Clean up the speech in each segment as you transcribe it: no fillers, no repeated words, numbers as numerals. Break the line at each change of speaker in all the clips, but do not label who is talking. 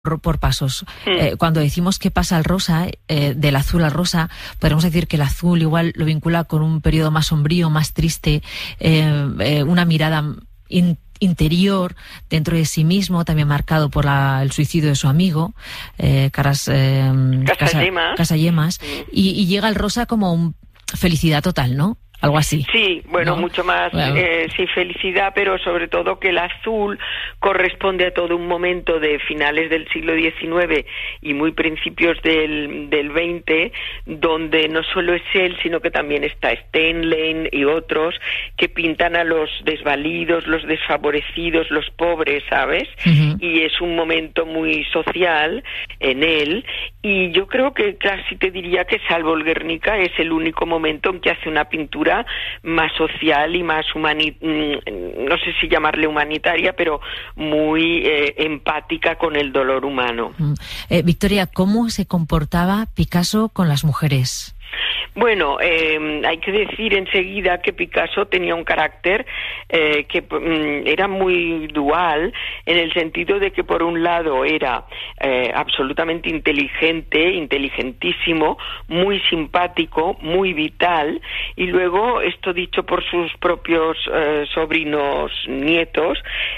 por pasos. Cuando decimos que pasa al rosa, del azul al rosa, podemos decir que el azul igual lo vincula con un periodo más sombrío, más triste, una mirada interior dentro de sí mismo, también marcado por el suicidio de su amigo, Casayemas, y llega el rosa como felicidad total, ¿no? Algo así.
Sí, bueno, ¿no? Mucho más,
bueno.
Sí, felicidad, pero sobre todo que el azul corresponde a todo un momento de finales del siglo XIX y muy principios del XX, donde no solo es él, sino que también está Steinlein y otros que pintan a los desvalidos, los desfavorecidos, los pobres, ¿sabes? Uh-huh. Y es un momento muy social en él, y yo creo que casi te diría que salvo el Guernica es el único momento en que hace una pintura más social y más no sé si llamarle humanitaria, pero muy empática con el dolor humano.
Victoria, ¿cómo se comportaba Picasso con las mujeres?
Bueno, hay que decir enseguida que Picasso tenía un carácter que era muy dual, en el sentido de que por un lado era absolutamente inteligente, inteligentísimo, muy simpático, muy vital, y luego, esto dicho por sus propios sobrinos nietos,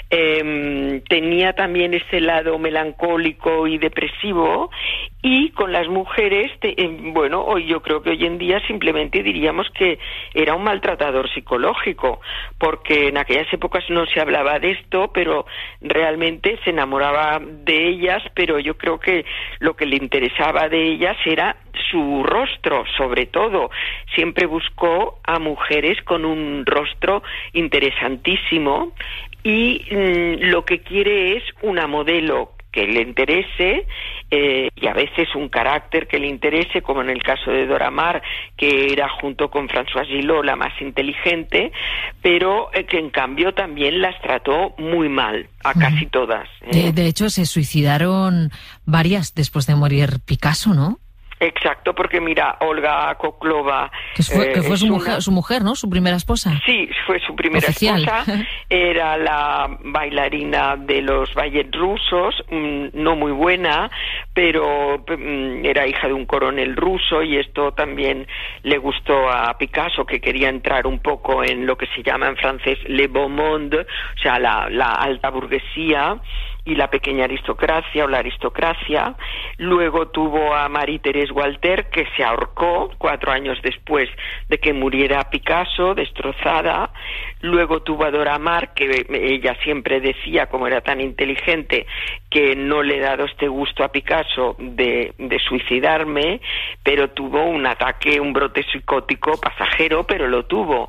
tenía también ese lado melancólico y depresivo, y con las mujeres, bueno, hoy yo creo que hoy en día simplemente diríamos que era un maltratador psicológico, porque en aquellas épocas no se hablaba de esto, pero realmente se enamoraba de ellas, pero yo creo que lo que le interesaba de ellas era su rostro, sobre todo. Siempre buscó a mujeres con un rostro interesantísimo, y lo que quiere es una modelo que le interese, y a veces un carácter que le interese, como en el caso de Dora Maar, que era junto con Françoise Gillot la más inteligente, pero que en cambio también las trató muy mal, a casi todas.
De hecho, se suicidaron varias después de morir Picasso, ¿no?
Exacto, porque mira, Olga Koklova...
Que fue su mujer, ¿no? Su primera esposa.
Sí, fue su primera esposa. Era la bailarina de los ballets rusos, no muy buena, pero era hija de un coronel ruso, y esto también le gustó a Picasso, que quería entrar un poco en lo que se llama en francés le beau monde, o sea, la alta burguesía y la pequeña aristocracia o la aristocracia. Luego tuvo a Marie-Thérèse Walter, que se ahorcó 4 años después de que muriera Picasso, destrozada. Luego tuvo a Dora Maar, que ella siempre decía, como era tan inteligente, que no le he dado este gusto a Picasso de suicidarme, pero tuvo un ataque, un brote psicótico pasajero, pero lo tuvo.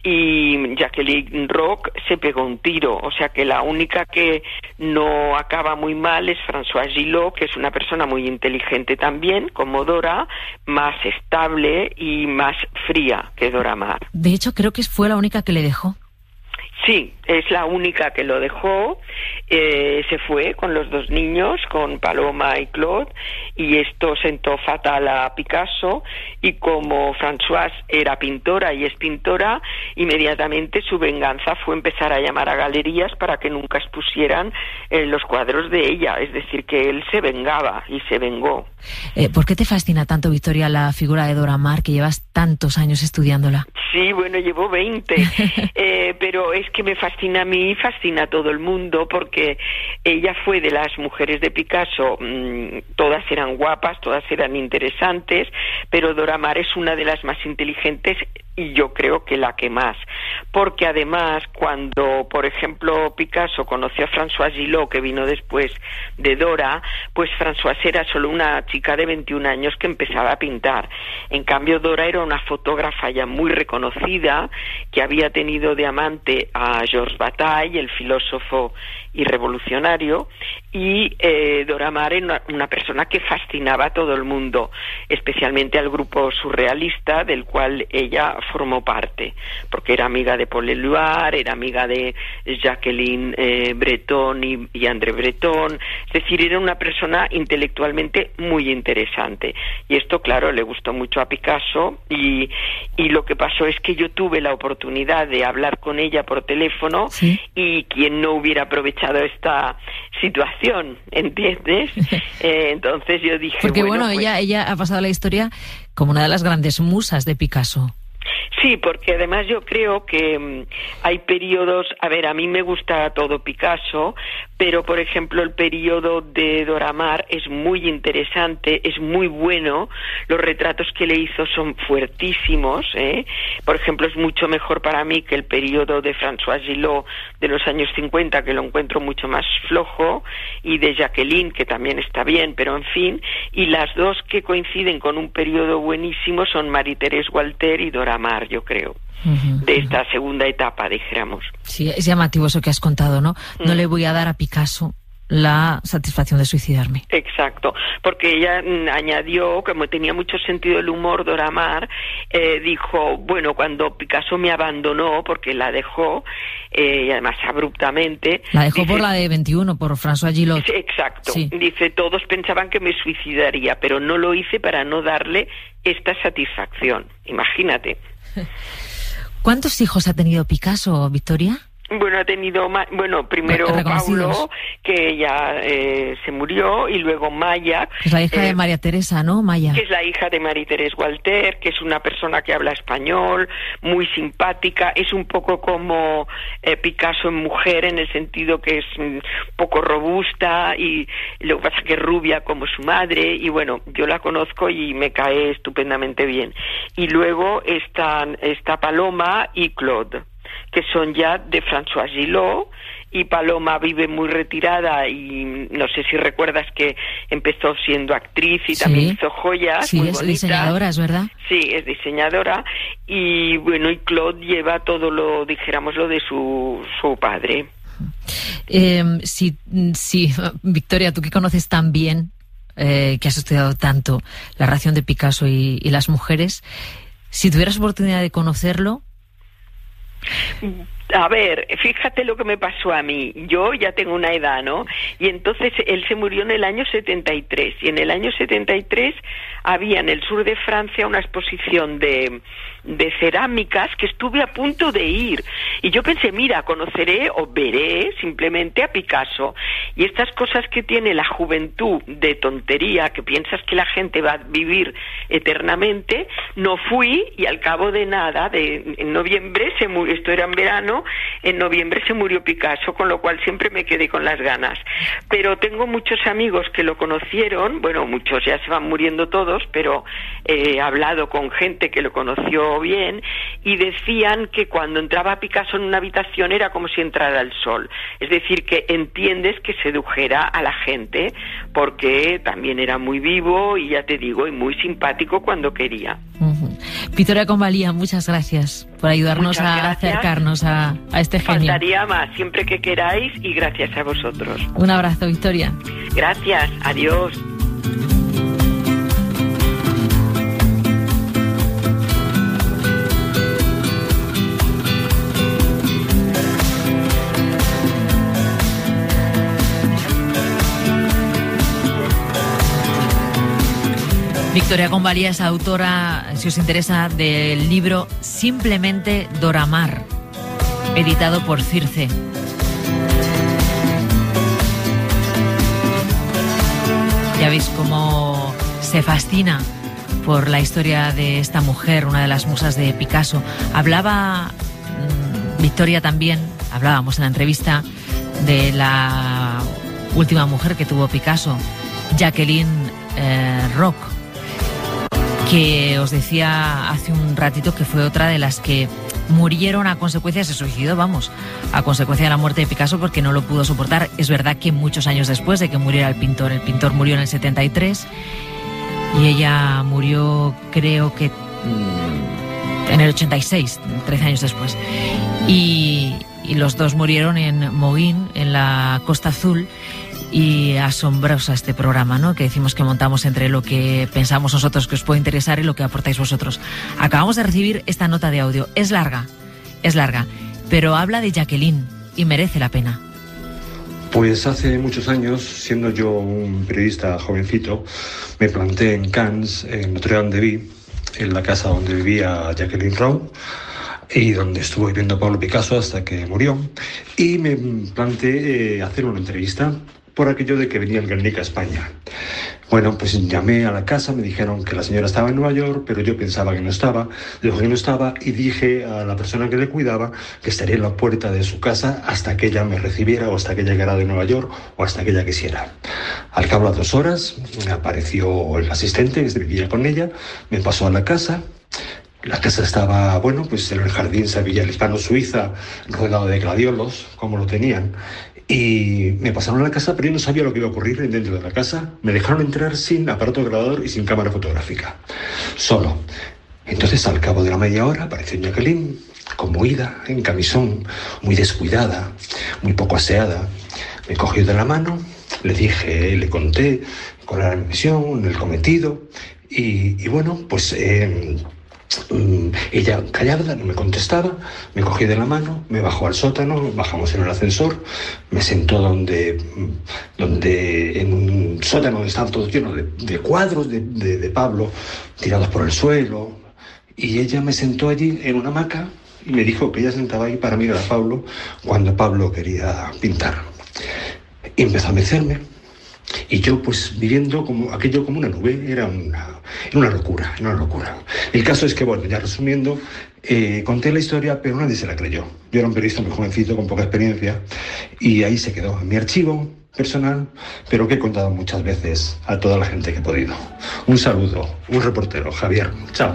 Y Jacqueline Roch se pegó un tiro, o sea que la única que no acaba muy mal es Françoise Gillot, que es una persona muy inteligente también, como Dora, más estable y más fría que Dora Maar.
De hecho, creo que fue la única que le dejó.
Sí, es la única que lo dejó. Se fue con los 2 niños, con Paloma y Claude, y esto sentó fatal a Picasso, y como Françoise era pintora y es pintora, inmediatamente su venganza fue empezar a llamar a galerías para que nunca expusieran los cuadros de ella, es decir, que él se vengaba y se vengó.
¿Por qué te fascina tanto, Victoria, la figura de Dora Maar, que llevas tantos años estudiándola?
Sí, bueno, llevo 20, pero es que me fascina a mí y fascina a todo el mundo, porque ella fue de las mujeres de Picasso, todas eran guapas, todas eran interesantes, pero Dora Maar es una de las más inteligentes, y yo creo que la que más, porque además cuando, por ejemplo, Picasso conoció a Françoise Gillot, que vino después de Dora, pues Françoise era solo una chica de 21 años que empezaba a pintar. En cambio, Dora era una fotógrafa ya muy reconocida, que había tenido de amante a Georges Bataille, el filósofo y revolucionario, y Dora Maar era una persona que fascinaba a todo el mundo, especialmente al grupo surrealista del cual ella formó parte, porque era amiga de Paul Éluard, era amiga de Jacqueline Breton y André Breton, es decir, era una persona intelectualmente muy interesante, y esto, claro, le gustó mucho a Picasso, y lo que pasó es que yo tuve la oportunidad de hablar con ella por teléfono, ¿sí? Y quien no hubiera aprovechado esta situación satisfacción, ¿entiendes? Entonces yo dije...
Porque bueno, pues, ella ha pasado a la historia como una de las grandes musas de Picasso.
Sí, porque además yo creo que hay periodos, a ver, a mí me gusta todo Picasso, pero por ejemplo el periodo de Dora Maar es muy interesante, es muy bueno, los retratos que le hizo son fuertísimos, por ejemplo es mucho mejor para mí que el periodo de François Gillot de los años 50, que lo encuentro mucho más flojo, y de Jacqueline, que también está bien, pero en fin, y las dos que coinciden con un periodo buenísimo son Marie-Thérèse Walter y Dora Maar, yo creo, de esta segunda etapa, dijéramos.
Sí, es llamativo eso que has contado, ¿no? No le voy a dar a Picasso la satisfacción de suicidarme.
Exacto, porque ella añadió, como tenía mucho sentido del humor, Dora Maar, dijo, bueno, cuando Picasso me abandonó, porque la dejó, y además abruptamente...
La dejó por la de 21, por François Gillot.
Exacto,
sí.
Dice, todos pensaban que me suicidaría, pero no lo hice para no darle esta satisfacción, imagínate.
¿Cuántos hijos ha tenido Picasso, Victoria?
Bueno, ha tenido, primero Paulo, que ya se murió, y luego Maya.
Es la hija de María Teresa, ¿no? Maya.
Que es la hija de Marie-Thérèse Walter, que es una persona que habla español, muy simpática, es un poco como Picasso en mujer, en el sentido que es un poco robusta, y lo que pasa es que es rubia como su madre, y bueno, yo la conozco y me cae estupendamente bien. Y luego está Paloma y Claude, que son ya de François Gillot, y Paloma vive muy retirada, y no sé si recuerdas que empezó siendo actriz y también hizo joyas muy bonitas.
Diseñadora, ¿es verdad? Sí,
es diseñadora, y bueno, y Claude lleva todo lo, dijéramos, lo de su padre.
Sí, Victoria, tú que conoces tan bien, que has estudiado tanto la relación de Picasso y las mujeres, si tuvieras oportunidad de conocerlo...
A ver, fíjate lo que me pasó a mí. Yo ya tengo una edad, ¿no? Y entonces él se murió en el año 73. Y en el año 73 había en el sur de Francia una exposición de cerámicas que estuve a punto de ir. Y yo pensé, mira, conoceré o veré simplemente a Picasso. Y estas cosas que tiene la juventud de tontería, que piensas que la gente va a vivir eternamente, no fui, y al cabo de nada, en noviembre se murió, esto era en verano, en noviembre se murió Picasso, con lo cual siempre me quedé con las ganas. Pero tengo muchos amigos que lo conocieron, bueno, muchos ya se van muriendo todos, pero he hablado con gente que lo conoció bien, y decían que cuando entraba Picasso en una habitación era como si entrara el sol. Es decir, que entiendes que sedujera a la gente, porque también era muy vivo y, ya te digo, y muy simpático cuando quería.
Victoria Convalía, muchas gracias por ayudarnos a acercarnos a este genio.
Faltaría más, siempre que queráis, y gracias a vosotros.
Un abrazo, Victoria.
Gracias, adiós.
Victoria Convalía es autora, si os interesa, del libro Simplemente Dora Maar, editado por Circe. Ya veis cómo se fascina por la historia de esta mujer, una de las musas de Picasso. Hablaba Victoria también, hablábamos en la entrevista, de la última mujer que tuvo Picasso, Jacqueline Roch, que os decía hace un ratito que fue otra de las que murieron a consecuencia, se suicidó, a consecuencia de la muerte de Picasso, porque no lo pudo soportar. Es verdad que muchos años después de que muriera el pintor murió en el 73, y ella murió, creo que en el 86, 13 años después. Y los dos murieron en Moguin, en la Costa Azul. Y asombrosa este programa, ¿no?, que decimos que montamos entre lo que pensamos nosotros que os puede interesar y lo que aportáis vosotros. Acabamos de recibir esta nota de audio. Es larga, pero habla de Jacqueline y merece la pena.
Pues hace muchos años, siendo yo un periodista jovencito, me planté en Cannes, en Notre-Dame-de-Vie, en la casa donde vivía Jacqueline Roch y donde estuvo viviendo Pablo Picasso hasta que murió, y me planteé hacer una entrevista. por aquello de que venía el Guernica a España. Bueno, pues llamé a la casa, me dijeron que la señora estaba en Nueva York, pero yo pensaba que no estaba, dijo que no estaba y dije a la persona que le cuidaba que estaría en la puerta de su casa hasta que ella me recibiera o hasta que ella llegara de Nueva York o hasta que ella quisiera. Al cabo de 2 horas apareció el asistente que vivía con ella, me pasó a la casa. La casa estaba, bueno, pues en el jardín se veía el hispano-suiza rodeado de gladiolos, como lo tenían. Y me pasaron a la casa, pero yo no sabía lo que iba a ocurrir dentro de la casa. Me dejaron entrar sin aparato grabador y sin cámara fotográfica, solo. Entonces, al cabo de la media hora, apareció Jacqueline, conmovida, en camisón, muy descuidada, muy poco aseada. Me cogió de la mano, le dije, le conté cuál era la misión, el cometido, y bueno, pues... ella callada, no me contestaba, me cogió de la mano, me bajó al sótano, bajamos en el ascensor, me sentó donde en un sótano donde estaba todo lleno de cuadros de Pablo tirados por el suelo, y ella me sentó allí en una hamaca y me dijo que ella sentaba ahí para mirar a Pablo cuando Pablo quería pintar. Y empezó a mecerme. Y yo, pues, viviendo aquello como una nube, era una locura. El caso es que, bueno, ya resumiendo, conté la historia, pero nadie se la creyó. Yo era un periodista muy jovencito, con poca experiencia, y ahí se quedó en mi archivo personal, pero que he contado muchas veces a toda la gente que he podido. Un saludo, un reportero, Javier. Chao.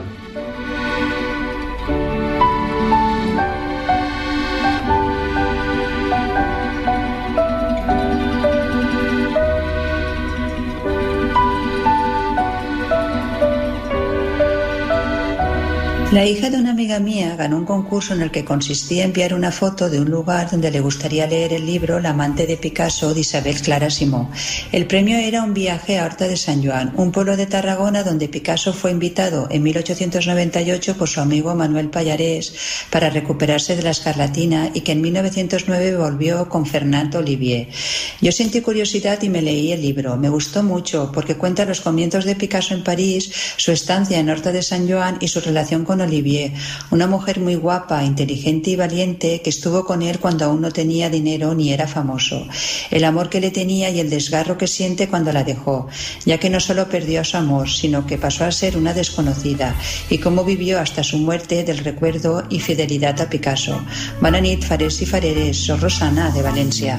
La hija de una amiga mía ganó un concurso en el que consistía en enviar una foto de un lugar donde le gustaría leer el libro La amante de Picasso de Isabel Clara Simó. El premio era un viaje a Horta de Sant Joan, un pueblo de Tarragona donde Picasso fue invitado en 1898 por su amigo Manuel Pallarés para recuperarse de la escarlatina y que en 1909 volvió con Fernand Olivier. Yo sentí curiosidad y me leí el libro. Me gustó mucho porque cuenta los comienzos de Picasso en París, su estancia en Horta de Sant Joan y su relación con Olivier, una mujer muy guapa, inteligente y valiente que estuvo con él cuando aún no tenía dinero ni era famoso. El amor que le tenía y el desgarro que siente cuando la dejó, ya que no solo perdió a su amor, sino que pasó a ser una desconocida, y cómo vivió hasta su muerte del recuerdo y fidelidad a Picasso. Bona nit, farers i fareres, soc Rosana, de Valencia.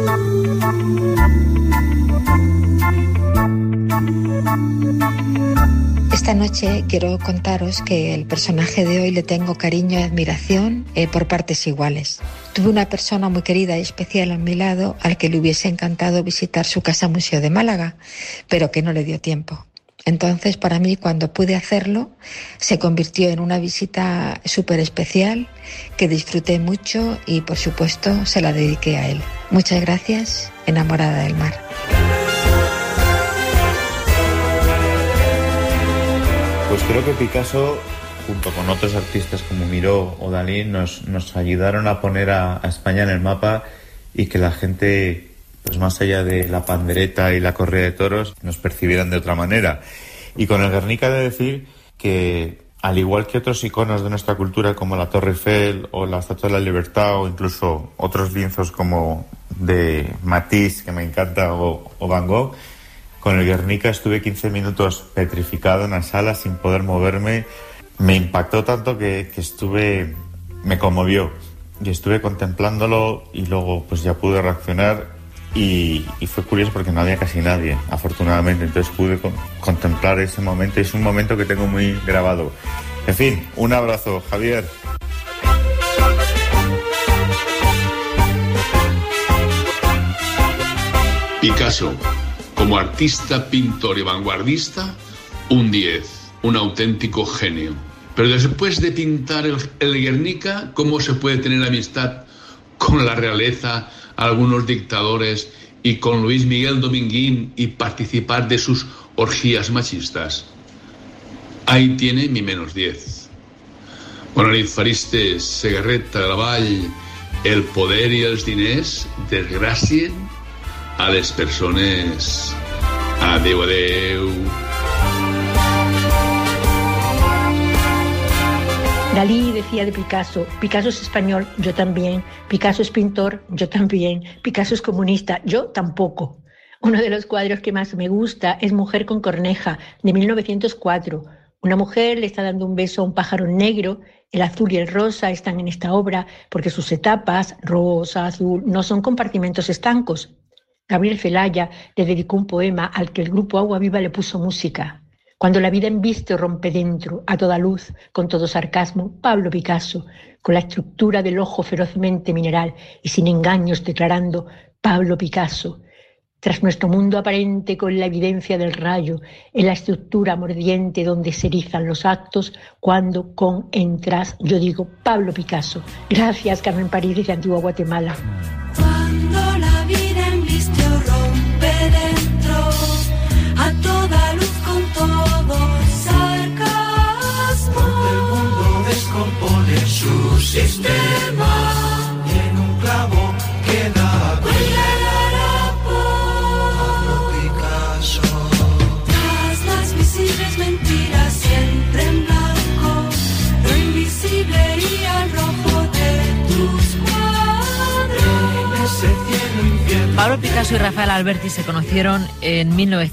Esta noche quiero contaros que el personaje de hoy le tengo cariño y admiración por partes iguales. Tuve una persona muy querida y especial a mi lado al que le hubiese encantado visitar su casa museo de Málaga, pero que no le dio tiempo. Entonces, para mí, cuando pude hacerlo, se convirtió en una visita súper especial que disfruté mucho y, por supuesto, se la dediqué a él. Muchas gracias, enamorada del mar.
Pues creo que Picasso, junto con otros artistas como Miró o Dalí, nos ayudaron a poner a España en el mapa y que la gente, pues más allá de la pandereta y la corrida de toros, nos percibieran de otra manera. Y con el Guernica he de decir que, al igual que otros iconos de nuestra cultura como la Torre Eiffel o la Estatua de la Libertad o incluso otros lienzos como de Matisse, que me encanta, o Van Gogh, con el Guernica estuve 15 minutos petrificado en la sala sin poder moverme. Me impactó tanto que me conmovió y estuve contemplándolo y luego pues ya pude reaccionar y fue curioso porque no había casi nadie, afortunadamente, entonces pude contemplar ese momento. Es un momento que tengo muy grabado. En fin, un abrazo, Javier.
Picasso, como artista, pintor y vanguardista, un 10, un auténtico genio. Pero después de pintar el Guernica, ¿cómo se puede tener amistad con la realeza, algunos dictadores y con Luis Miguel Dominguín y participar de sus orgías machistas? Ahí tiene mi -10. Bona nit, faristes, Segarreta, la Vall, el poder i els diners desgracien a les persones. Adeu, adeu.
Dalí decía de Picasso: Picasso es español, yo también. Picasso es pintor, yo también. Picasso es comunista, yo tampoco. Uno de los cuadros que más me gusta es Mujer con corneja, de 1904. Una mujer le está dando un beso a un pájaro negro. El azul y el rosa están en esta obra porque sus etapas, rosa, azul, no son compartimentos estancos. Gabriel Celaya le dedicó un poema al que el grupo Agua Viva le puso música. Cuando la vida embiste o rompe dentro, a toda luz, con todo sarcasmo, Pablo Picasso, con la estructura del ojo ferozmente mineral y sin engaños declarando: Pablo Picasso. Tras nuestro mundo aparente con la evidencia del rayo, en la estructura mordiente donde se erizan los actos, cuando con entras, yo digo: Pablo Picasso. Gracias, Carmen París, desde Antigua Guatemala.
Cuando la vida embiste o rompe dentro, a toda luz con todo sarcasmo, el mundo descompone su sistema y en un clavo queda el harapo. Pablo Picasso. Tras las visibles mentiras siempre en blanco, lo invisible y al rojo de tus cuadros. Ese cielo infierno.
Pablo Picasso y Rafael Alberti se conocieron en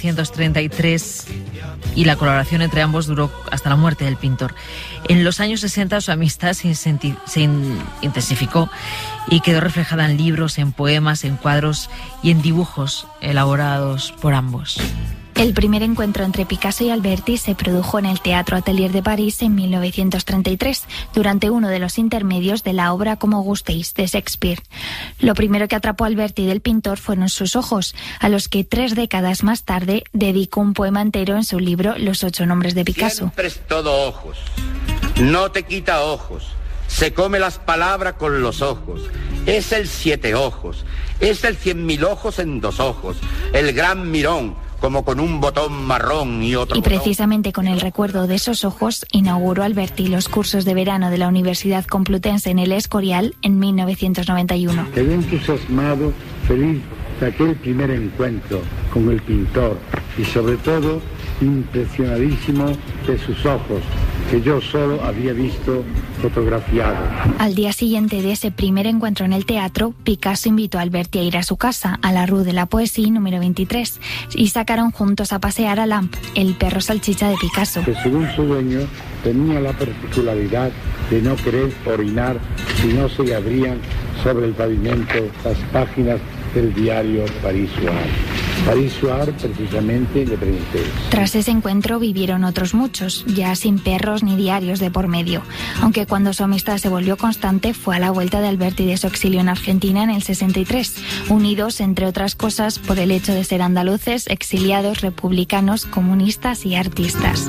1933 y la colaboración entre ambos duró hasta la muerte del pintor. En los años 60 su amistad se intensificó y quedó reflejada en libros, en poemas, en cuadros y en dibujos elaborados por ambos.
El primer encuentro entre Picasso y Alberti se produjo en el Teatro Atelier de París en 1933, durante uno de los intermedios de la obra Como gustéis, de Shakespeare. Lo primero que atrapó a Alberti del pintor fueron sus ojos, a los que 3 décadas más tarde dedicó un poema entero en su libro Los 8 nombres de Picasso.
Siempre es todo ojos, no te quita ojos, se come las palabras con los ojos, es el 7 ojos, es el 100.000 ojos en 2 ojos, el gran mirón, como con un botón marrón y otro.
Y precisamente con el recuerdo de esos ojos inauguró Alberti los cursos de verano de la Universidad Complutense en El Escorial en 1991.
Quedé entusiasmado, feliz de aquel primer encuentro con el pintor y sobre todo impresionadísimo de sus ojos, que yo solo había visto fotografiado.
Al día siguiente de ese primer encuentro en el teatro, Picasso invitó a Alberti a ir a su casa, a la Rue de la Poésie número 23, y sacaron juntos a pasear a Lamp, el perro salchicha de Picasso.
Que según su dueño tenía la particularidad de no querer orinar si no se le abrían sobre el pavimento las páginas del diario Paris Soir. Paris Soir, precisamente, de Princess.
Tras ese encuentro vivieron otros muchos, ya sin perros ni diarios de por medio. Aunque cuando su amistad se volvió constante fue a la vuelta de Alberti de su exilio en Argentina en el 63, unidos, entre otras cosas, por el hecho de ser andaluces, exiliados, republicanos, comunistas y artistas.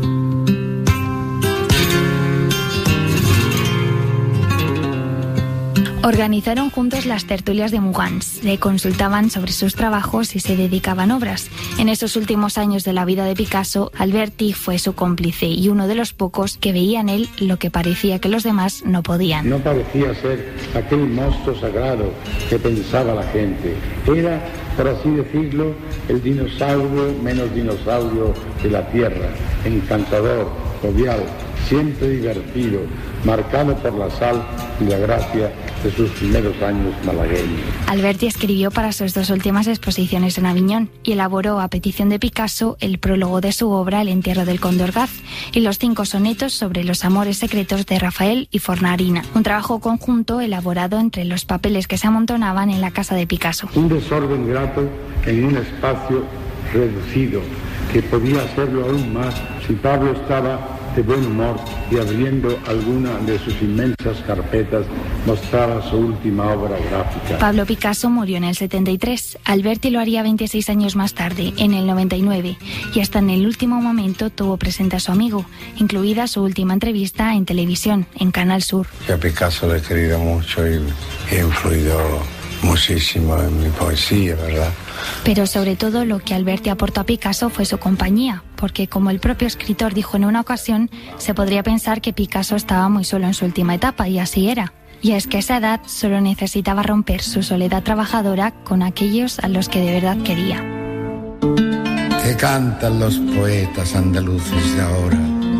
Organizaron juntos las tertulias de Mugans, le consultaban sobre sus trabajos y se dedicaban a obras. En esos últimos años de la vida de Picasso, Alberti fue su cómplice y uno de los pocos que veía en él lo que parecía que los demás no podían.
No parecía ser aquel monstruo sagrado que pensaba la gente. Era, por así decirlo, el dinosaurio menos dinosaurio de la Tierra, encantador, jovial, siempre divertido, marcado por la sal y la gracia de sus primeros años malagueños.
Alberti escribió para sus 2 últimas exposiciones en Aviñón y elaboró a petición de Picasso el prólogo de su obra El entierro del cóndor Gaz y los 5 sonetos sobre los amores secretos de Rafael y Fornarina, un trabajo conjunto elaborado entre los papeles que se amontonaban en la casa de Picasso.
Un desorden grato en un espacio reducido, que podía hacerlo aún más si Pablo estaba de buen humor y abriendo alguna de sus inmensas carpetas mostraba su última obra gráfica.
Pablo Picasso murió en el 73, Alberti lo haría 26 años más tarde, en el 99, y hasta en el último momento tuvo presente a su amigo, incluida su última entrevista en televisión, en Canal Sur.
Yo a Picasso le he querido mucho y he influido muchísimo en mi poesía, ¿verdad?
Pero sobre todo lo que Alberti aportó a Picasso fue su compañía, porque como el propio escritor dijo en una ocasión, se podría pensar que Picasso estaba muy solo en su última etapa, y así era. Y es que a esa edad solo necesitaba romper su soledad trabajadora con aquellos a los que de verdad quería.
¿Qué cantan los poetas andaluces de ahora?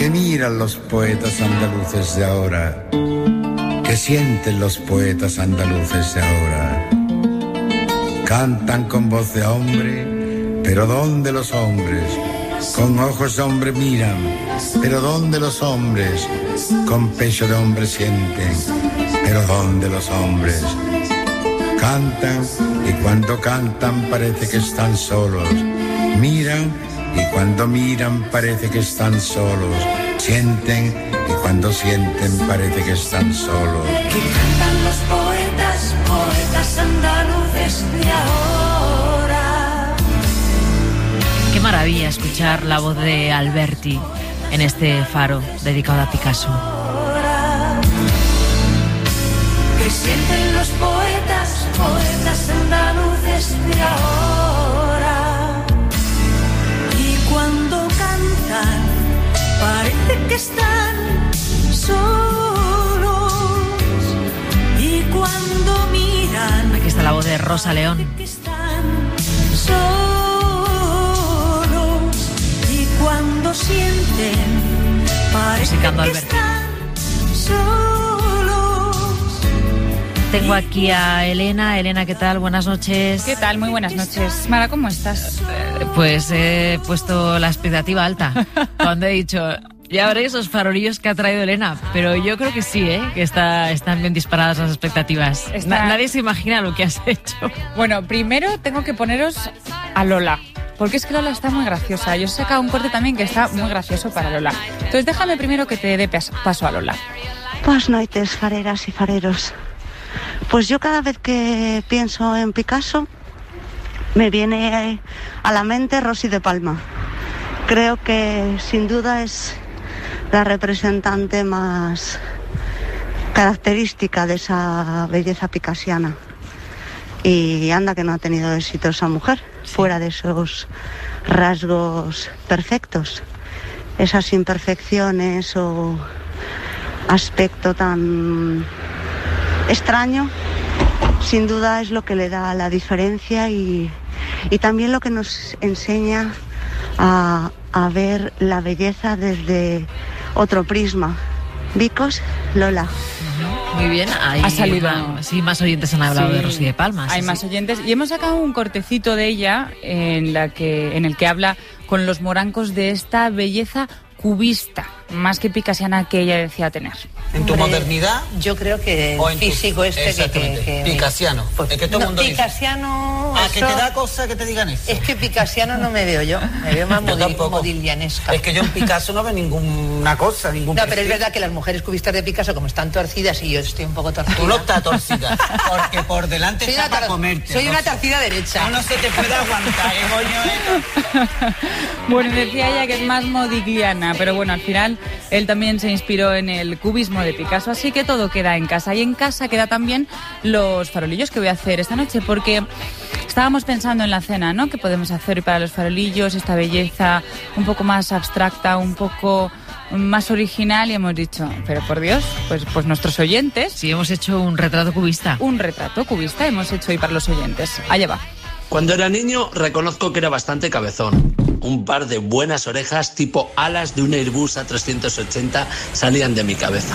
¿Qué miran los poetas andaluces de ahora? ¿Qué sienten los poetas andaluces de ahora? Cantan con voz de hombre, pero ¿dónde los hombres? Con ojos de hombre miran, pero ¿dónde los hombres? Con pecho de hombre sienten, pero ¿dónde los hombres? Cantan y cuando cantan parece que están solos. Miran y cuando miran parece que están solos. Sienten y cuando sienten parece que están solos.
Que cantan los poetas, poetas andaluces de ahora.
Qué maravilla escuchar la voz de Alberti en este faro dedicado a Picasso.
Que sienten los poetas, poetas andaluces de ahora. Y cuando cantan, parece que están solos. Y cuando miran,
aquí está la voz de Rosa León.
Parece que están solos. Y cuando sienten, parece
Musicando
que
Alberti.
están solos.
Tengo aquí a Elena. Elena, ¿qué tal? Buenas noches.
¿Qué tal? Muy buenas noches. Mara, ¿cómo estás?
Pues he puesto la expectativa alta cuando he dicho, ya veréis esos farolillos que ha traído Elena, pero yo creo que sí, que están bien disparadas las expectativas. Nadie se imagina lo que has hecho.
Bueno, primero tengo que poneros a Lola, porque es que Lola está muy graciosa. Yo he sacado un corte también que está muy gracioso para Lola. Entonces déjame primero que te dé paso a Lola.
Buenas noites, fareras y fareros. Pues yo cada vez que pienso en Picasso me viene a la mente Rosy de Palma. Creo que sin duda es la representante más característica de esa belleza picasiana. Y anda que no ha tenido éxito esa mujer, fuera de esos rasgos perfectos, esas imperfecciones o aspecto tan extraño, sin duda es lo que le da la diferencia y también lo que nos enseña a ver la belleza desde otro prisma. Vicos, Lola.
Muy bien, ahí
ha salido.
Más oyentes han hablado de Rosy de Palma.
Hay más oyentes y hemos sacado un cortecito de ella en el que habla con los morancos de esta belleza cubista, más que picasiana que ella decía tener.
¿En tu modernidad?
Yo creo que el físico que
picasiano.
Pues,
es que todo el mundo
picasiano.
Dice. Que te da cosa que te digan eso.
Es que picasiano no me veo yo. Me veo más modiglianesca.
Es que yo en Picasso no veo ninguna cosa, ningún
No,
perfil.
pero es verdad que las mujeres cubistas de Picasso, como están torcidas, y yo estoy un poco torcida.
Tú no estás torcida, porque por delante está para comerte.
Soy una torcida derecha.
No se te puede aguantar, coño.
Bueno, decía ella que es más modigliana, pero bueno, al final él también se inspiró en el cubismo de Picasso, así que todo queda en casa. Y en casa queda también los farolillos que voy a hacer esta noche, porque estábamos pensando en la cena, ¿no? ¿Qué podemos hacer para los farolillos? Esta belleza un poco más abstracta, un poco más original, y hemos dicho, pero por Dios, pues nuestros oyentes.
Sí, hemos hecho un retrato cubista.
Un retrato cubista hemos hecho hoy para los oyentes. Allá va.
Cuando era niño reconozco que era bastante cabezón. Un par de buenas orejas tipo alas de un Airbus A380 salían de mi cabeza.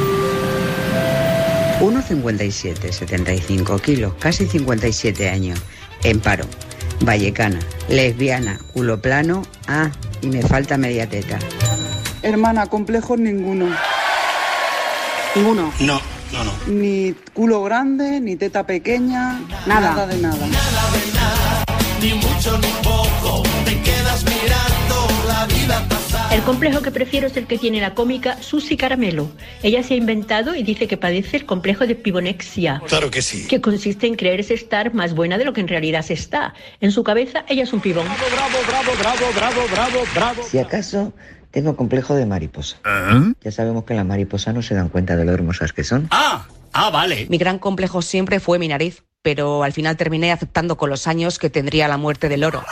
1,57, 75 kilos, casi 57 años, en paro, vallecana, lesbiana, culo plano, y me falta media teta.
Hermana, complejos ninguno. ¿Ninguno?
No.
Ni culo grande, ni teta pequeña, nada de nada.
Ni mucho ni poco, te quedas mirando la vida pasar.
El complejo que prefiero es el que tiene la cómica Susi Caramelo. Ella se ha inventado y dice que padece el complejo de pibonexia.
Claro que sí.
Que consiste en creerse estar más buena de lo que en realidad se está. En su cabeza, ella es un pibón.
bravo. Si acaso tengo complejo de mariposa. Ya sabemos que las mariposas no se dan cuenta de lo hermosas que son.
Vale.
Mi gran complejo siempre fue mi nariz, pero al final terminé aceptando con los años que tendría la muerte del loro.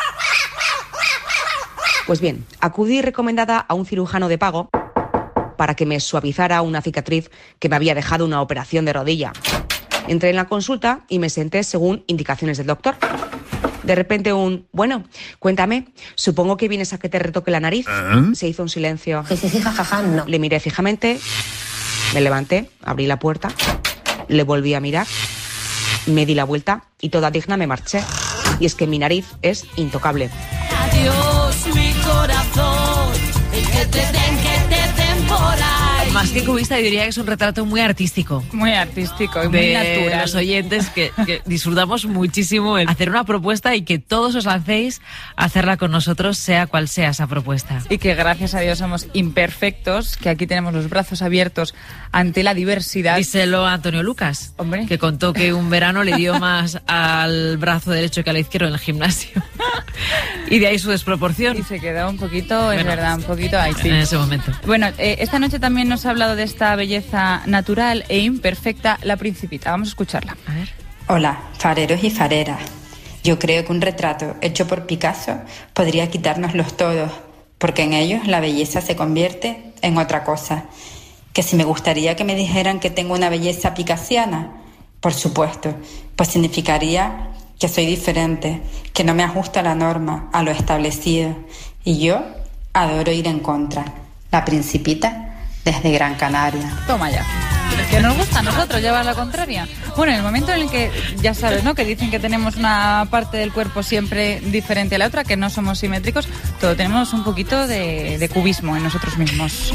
Pues bien, acudí recomendada a un cirujano de pago para que me suavizara una cicatriz que me había dejado una operación de rodilla. Entré en la consulta y me senté según indicaciones del doctor. De repente bueno, cuéntame, supongo que vienes a que te retoque la nariz. Se hizo un silencio. No. Le miré fijamente, me levanté, abrí la puerta, le volví a mirar, me di la vuelta y toda digna me marché. Y es que mi nariz es intocable.
Adiós, mi corazón, que te den por ahí.
Más que cubista, yo diría que es un retrato muy artístico.
Muy artístico y muy
de
natural.
Los oyentes que disfrutamos muchísimo el hacer una propuesta y que todos os lancéis a hacerla con nosotros, sea cual sea esa propuesta.
Y que gracias a Dios somos imperfectos, que aquí tenemos los brazos abiertos ante la diversidad.
Díselo a Antonio Lucas,
hombre,
que contó que un verano le dio más al brazo derecho que al izquierdo en el gimnasio. Y de ahí su desproporción.
Y se quedó un poquito, es verdad, un poquito ahí, sí.
En ese momento.
Bueno, esta noche también nos ha hablado de esta belleza natural e imperfecta, La Principita. Vamos a escucharla.
A ver.
Hola, fareros y fareras. Yo creo que un retrato hecho por Picasso podría quitárnoslos todos, porque en ellos la belleza se convierte en otra cosa. Que si me gustaría que me dijeran que tengo una belleza picasiana, por supuesto, pues significaría que soy diferente, que no me ajusto a la norma, a lo establecido. Y yo adoro ir en contra. La Principita, desde Gran Canaria.
Toma ya. Que nos gusta a nosotros llevar la contraria. Bueno, en el momento en el que, ya sabes, ¿no?, que dicen que tenemos una parte del cuerpo siempre diferente a la otra, que no somos simétricos, todo tenemos un poquito de cubismo en nosotros mismos.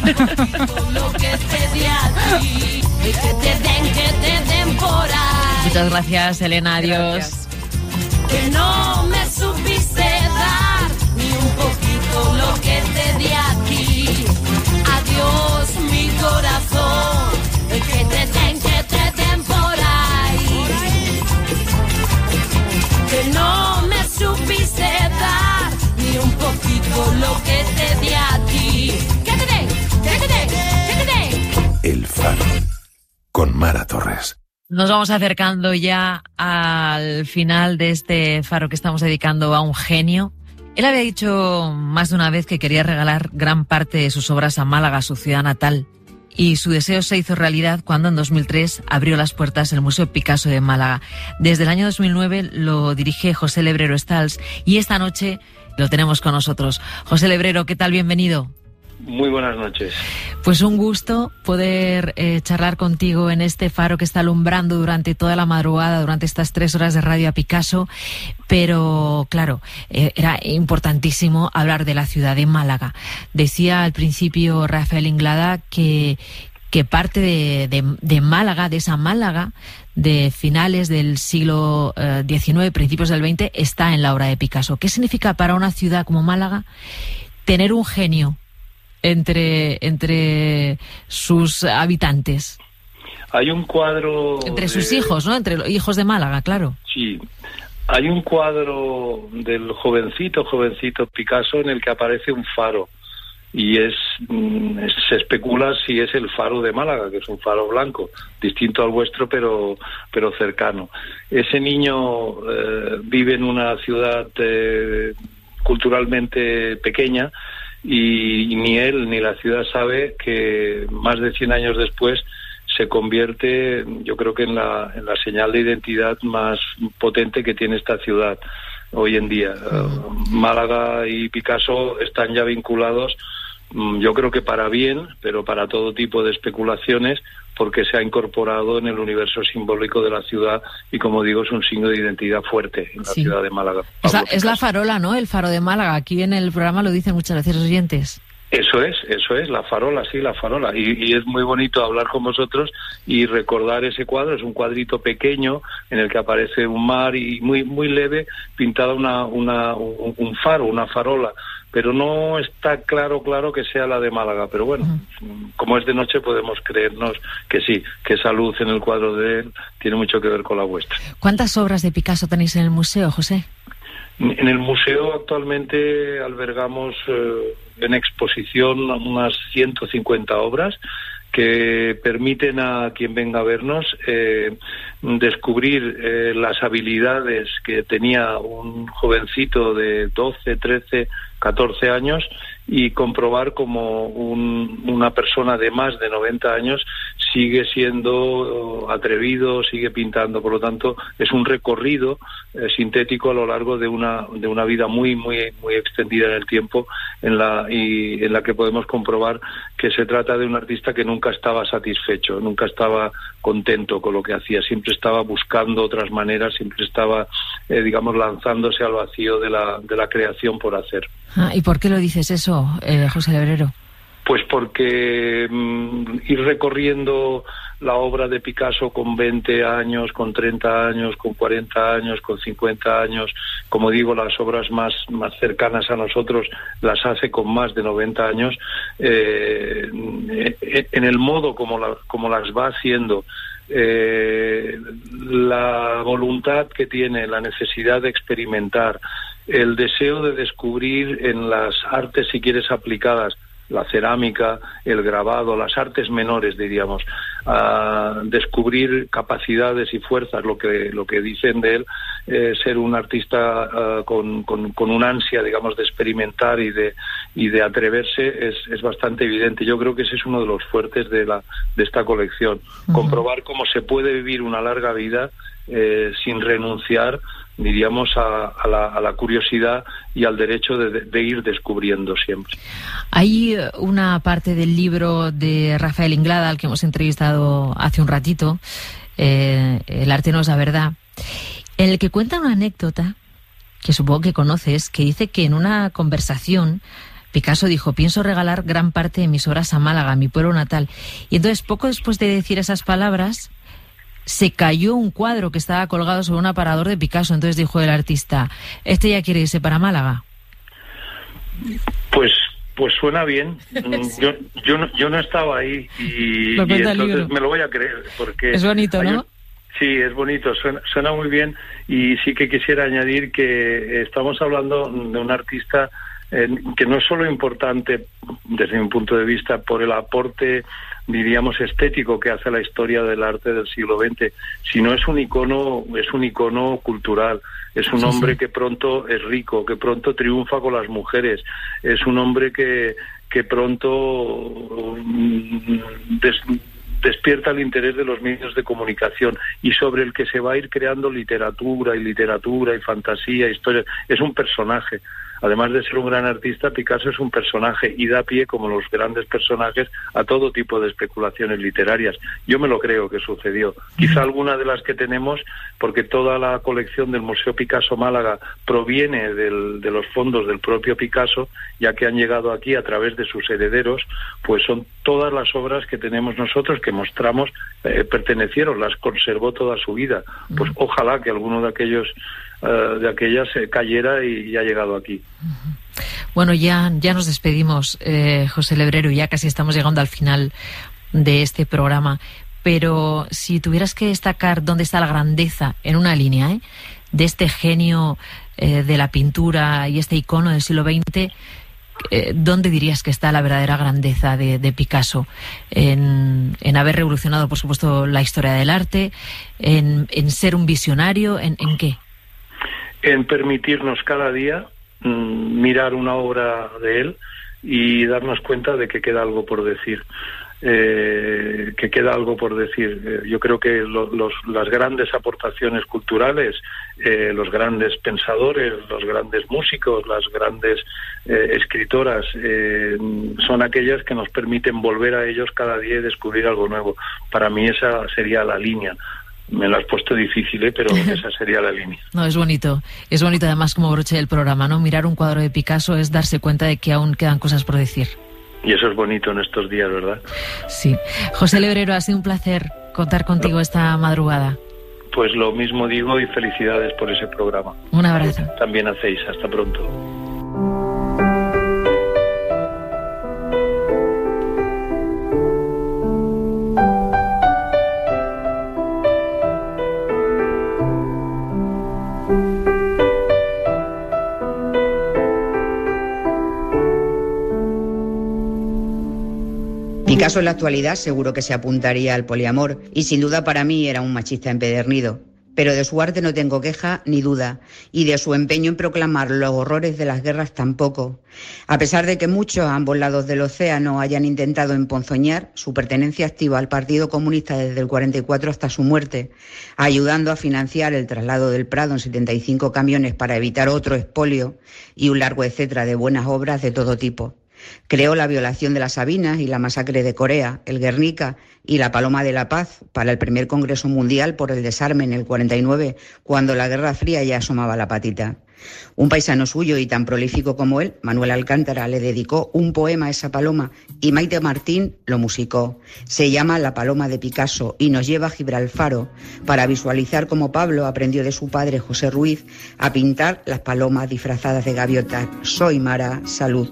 Muchas gracias, Elena. Adiós. Gracias.
Que no me supiste dar ni un poquito lo que te di a ti. Adiós, mi corazón, que te den por ahí. Que no me supiste dar ni un poquito lo que te di a ti. Que te den, que te den, que te den.
El Faro, con Mara Torres.
Nos vamos acercando ya al final de este faro que estamos dedicando a un genio. Él había dicho más de una vez que quería regalar gran parte de sus obras a Málaga, su ciudad natal. Y su deseo se hizo realidad cuando en 2003 abrió las puertas el Museo Picasso de Málaga. Desde el año 2009 lo dirige José Lebrero Stals y esta noche lo tenemos con nosotros. José Lebrero, ¿qué tal? Bienvenido.
Muy buenas noches.
Pues un gusto poder charlar contigo en este faro que está alumbrando durante toda la madrugada, durante estas 3 horas de radio a Picasso. Pero, claro, era importantísimo hablar de la ciudad de Málaga. Decía al principio Rafael Inglada que parte de Málaga, de esa Málaga de finales del siglo XIX, principios del XX, está en la obra de Picasso. ¿Qué significa para una ciudad como Málaga tener un genio entre sus habitantes?
Hay un cuadro...
Entre sus hijos, ¿no? Entre los hijos de Málaga, claro.
Sí. Hay un cuadro del jovencito Picasso en el que aparece un faro. Y se especula si es el faro de Málaga, que es un faro blanco, distinto al vuestro, pero cercano. Ese niño vive en una ciudad culturalmente pequeña, y ni él ni la ciudad sabe que más de 100 años después se convierte, yo creo que en la señal de identidad más potente que tiene esta ciudad hoy en día. Málaga y Picasso están ya vinculados, yo creo que para bien, pero para todo tipo de especulaciones, porque se ha incorporado en el universo simbólico de la ciudad y, como digo, es un signo de identidad fuerte en la ciudad de Málaga.
Es la farola, ¿no? El faro de Málaga. Aquí en el programa lo dicen muchas veces los oyentes.
Eso es, la farola, sí, la farola. Y es muy bonito hablar con vosotros y recordar ese cuadro. Es un cuadrito pequeño en el que aparece un mar y muy leve, pintada un faro, una farola. Pero no está claro que sea la de Málaga. Pero bueno, como es de noche podemos creernos que sí, que esa luz en el cuadro de él tiene mucho que ver con la vuestra.
¿Cuántas obras de Picasso tenéis en el museo, José?
En el museo actualmente albergamos en exposición unas 150 obras que permiten a quien venga a vernos descubrir las habilidades que tenía un jovencito de 12, 13, 14 años y comprobar como una persona de más de 90 años sigue siendo atrevido, sigue pintando. Por lo tanto, es un recorrido sintético a lo largo de una vida muy extendida en el tiempo, en la que podemos comprobar que se trata de un artista que nunca estaba satisfecho, nunca estaba contento con lo que hacía, siempre estaba buscando otras maneras, siempre estaba, lanzándose al vacío de la creación por hacer.
¿Y por qué lo dices eso, José Lebrero?
Pues porque ir recorriendo la obra de Picasso con 20 años, con 30 años, con 40 años, con 50 años, como digo, las obras más cercanas a nosotros las hace con más de 90 años, en el modo como las va haciendo, la voluntad que tiene, la necesidad de experimentar, el deseo de descubrir en las artes, si quieres, aplicadas, la cerámica, el grabado, las artes menores, diríamos, a descubrir capacidades y fuerzas, lo que dicen de él, ser un artista con un ansia, digamos, de experimentar y de atreverse, es bastante evidente. Yo creo que ese es uno de los fuertes de esta colección. Comprobar cómo se puede vivir una larga vida sin renunciar, diríamos, a la curiosidad y al derecho de ir descubriendo siempre.
Hay una parte del libro de Rafael Inglada, al que hemos entrevistado hace un ratito, El arte no es la verdad, en el que cuenta una anécdota que supongo que conoces, que dice que en una conversación Picasso dijo: pienso regalar gran parte de mis obras a Málaga, mi pueblo natal. Y entonces, poco después de decir esas palabras, se cayó un cuadro que estaba colgado sobre un aparador de Picasso. Entonces dijo el artista: ¿este ya quiere irse para Málaga?
Pues suena bien. Sí. Yo no estaba ahí y entonces me lo voy a creer, porque
es bonito, ¿no?
Sí, es bonito, suena muy bien, y sí que quisiera añadir que estamos hablando de un artista que no es solo importante desde mi punto de vista por el aporte, diríamos, estético que hace a la historia del arte del siglo XX, sino es un icono cultural. Es un hombre que pronto es rico, que pronto triunfa con las mujeres. Es un hombre que pronto despierta el interés de los medios de comunicación y sobre el que se va a ir creando literatura y fantasía, historia. Es un personaje. Además de ser un gran artista, Picasso es un personaje y da pie, como los grandes personajes, a todo tipo de especulaciones literarias. Yo me lo creo que sucedió. Quizá alguna de las que tenemos, porque toda la colección del Museo Picasso Málaga proviene de los fondos del propio Picasso, ya que han llegado aquí a través de sus herederos, pues son todas las obras que tenemos nosotros, que mostramos, pertenecieron, las conservó toda su vida. Pues ojalá que alguno de aquellas cayera y ha llegado aquí.
Bueno, ya nos despedimos, José Lebrero, y ya casi estamos llegando al final de este programa, pero si tuvieras que destacar dónde está la grandeza en una línea de este genio de la pintura y este icono del siglo XX, ¿dónde dirías que está la verdadera grandeza de Picasso? En haber revolucionado, por supuesto, la historia del arte, en ser un visionario, ¿en qué?
En permitirnos cada día mirar una obra de él y darnos cuenta de que queda algo por decir. Yo creo que las grandes aportaciones culturales, los grandes pensadores, los grandes músicos, las grandes escritoras, son aquellas que nos permiten volver a ellos cada día y descubrir algo nuevo. Para mí esa sería la línea. Me lo has puesto difícil, pero esa sería la línea.
No, es bonito además como broche del programa, ¿no? Mirar un cuadro de Picasso es darse cuenta de que aún quedan cosas por decir.
Y eso es bonito en estos días, ¿verdad?
Sí. José Lebrero, ha sido un placer contar contigo esta madrugada.
Pues lo mismo digo y felicidades por ese programa.
Un abrazo.
También hacéis. Hasta pronto.
Picasso en la actualidad seguro que se apuntaría al poliamor y sin duda para mí era un machista empedernido. Pero de su arte no tengo queja ni duda, y de su empeño en proclamar los horrores de las guerras tampoco. A pesar de que muchos a ambos lados del océano hayan intentado emponzoñar su pertenencia activa al Partido Comunista desde el 44 hasta su muerte, ayudando a financiar el traslado del Prado en 75 camiones para evitar otro expolio y un largo etcétera de buenas obras de todo tipo. Creó la violación de las Sabinas y la masacre de Corea, el Guernica y la Paloma de la Paz para el primer Congreso Mundial por el Desarme en el 49, cuando la Guerra Fría ya asomaba la patita. Un paisano suyo y tan prolífico como él, Manuel Alcántara, le dedicó un poema a esa paloma y Maite Martín lo musicó. Se llama La Paloma de Picasso y nos lleva a Gibralfaro para visualizar cómo Pablo aprendió de su padre José Ruiz a pintar las palomas disfrazadas de gaviotas. Soy Mara, salud.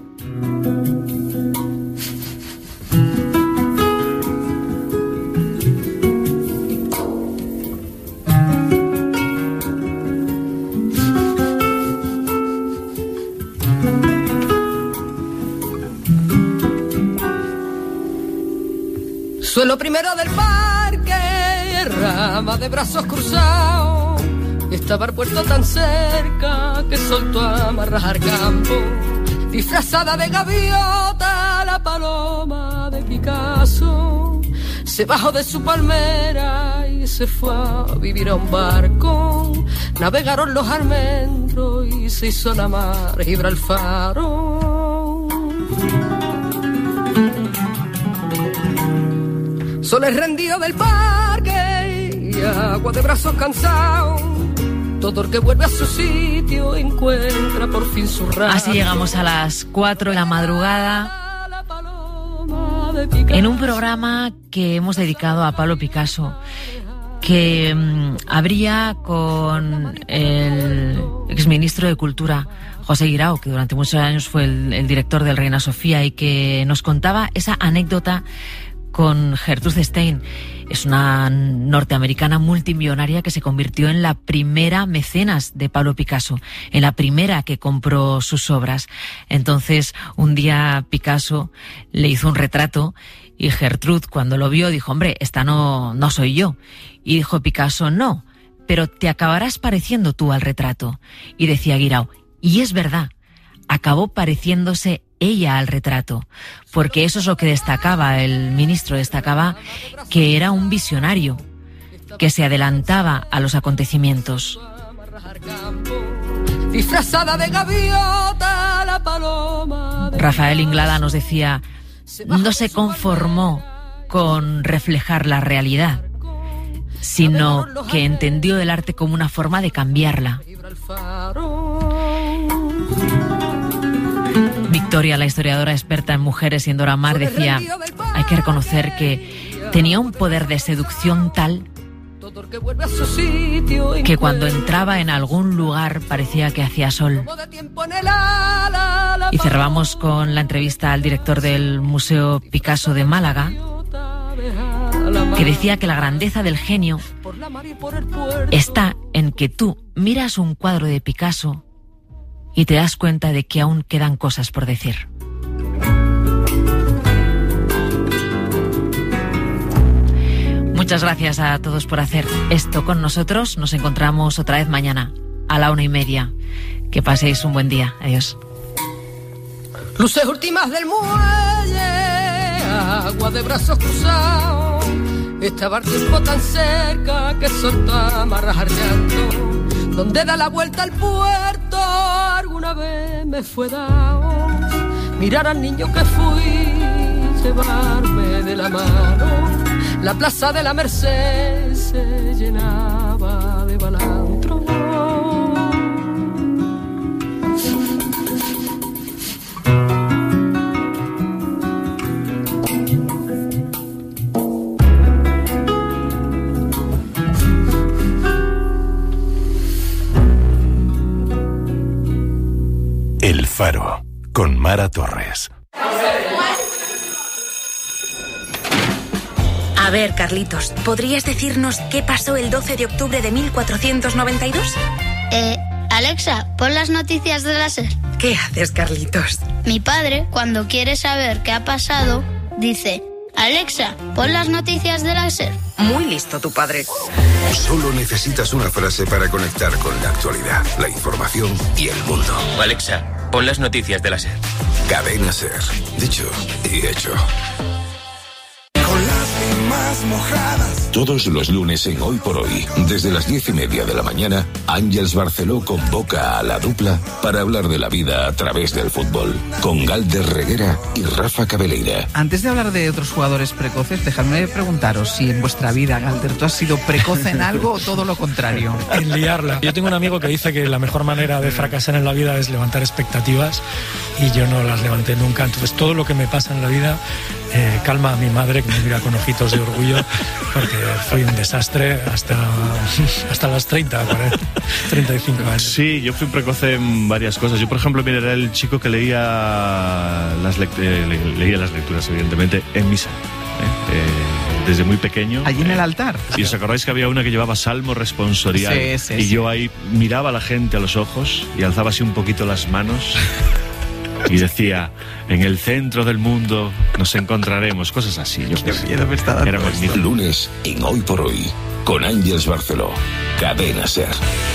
Suelo primero del parque, rama de brazos cruzados. Estaba el puerto tan cerca que soltó a amarrar campo. Disfrazada de gaviota, la paloma de Picasso se bajó de su palmera y se fue a vivir a un barco. Navegaron los almendros y se hizo la mar Gibralfaro. Sol es rendido del parque y agua de brazos cansados. Todo el que vuelve a su sitio encuentra por fin su rato.
Así llegamos a las 4 de la madrugada en un programa que hemos dedicado a Pablo Picasso, que abría con el exministro de Cultura, José Guirao, que durante muchos años fue el director del Reina Sofía y que nos contaba esa anécdota con Gertrude Stein. Es una norteamericana multimillonaria que se convirtió en la primera mecenas de Pablo Picasso, en la primera que compró sus obras. Entonces, un día Picasso le hizo un retrato y Gertrude, cuando lo vio, dijo: hombre, esta no soy yo. Y dijo Picasso: no, pero te acabarás pareciendo tú al retrato. Y decía Guirao: y es verdad, acabó pareciéndose ella al retrato, porque eso es lo que destacaba el ministro, destacaba que era un visionario, que se adelantaba a los acontecimientos.
Disfrazada de gaviota, la paloma de...
Rafael Inglada nos decía: no se conformó con reflejar la realidad, sino que entendió el arte como una forma de cambiarla. Victoria, la historiadora experta en mujeres y en Dora Maar, decía: hay que reconocer que tenía un poder de seducción tal que cuando entraba en algún lugar parecía que hacía sol. Y cerramos con la entrevista al director del Museo Picasso de Málaga, que decía que la grandeza del genio está en que tú miras un cuadro de Picasso y te das cuenta de que aún quedan cosas por decir. Muchas gracias a todos por hacer esto con nosotros. Nos encontramos otra vez mañana a la 1:30. Que paséis un buen día. Adiós.
Luces últimas del muelle, agua de brazos cruzados. Estaba el tiempo tan cerca que soltó a amarrar llanto. Donde da la vuelta al puerto, alguna vez me fue dado mirar al niño que fui, llevarme de la mano. La plaza de la Merced se llenaba de balantro.
El Faro, con Mara Torres.
A ver, Carlitos, ¿podrías decirnos qué pasó el 12 de octubre de 1492?
Alexa, pon las noticias de la SER.
¿Qué haces, Carlitos?
Mi padre, cuando quiere saber qué ha pasado, dice: Alexa, pon las noticias de la SER.
Muy listo tu padre.
Solo necesitas una frase para conectar con la actualidad, la información y el mundo.
Alexa, pon las noticias de la SER.
Cadena SER. Dicho y hecho.
Con lágrimas mojadas.
Todos los lunes en Hoy por Hoy, desde las 10:30 de la mañana, Àngels Barceló convoca a la dupla para hablar de la vida a través del fútbol, con Galder Reguera y Rafa Cabeleira.
Antes de hablar de otros jugadores precoces, dejadme preguntaros si en vuestra vida, Galder, ¿tú has sido precoz en algo o todo lo contrario?
En liarla. Yo tengo un amigo que dice que la mejor manera de fracasar en la vida es levantar expectativas y yo no las levanté nunca. Entonces todo lo que me pasa en la vida calma a mi madre, que me mira con ojitos de orgullo, porque fui un desastre hasta los 35 años.
Sí, yo fui precoz en varias cosas. Yo, por ejemplo, mira, era el chico que leía las lecturas, evidentemente, en misa. Desde muy pequeño.
Allí en el altar.
¿Y os acordáis que había una que llevaba salmo responsorial?
Sí,
y yo ahí miraba a la gente a los ojos y alzaba así un poquito las manos y decía: en el centro del mundo nos encontraremos, cosas así. Yo
Era magnífico. Lunes en Hoy por Hoy, con Àngels Barceló. Cadena SER.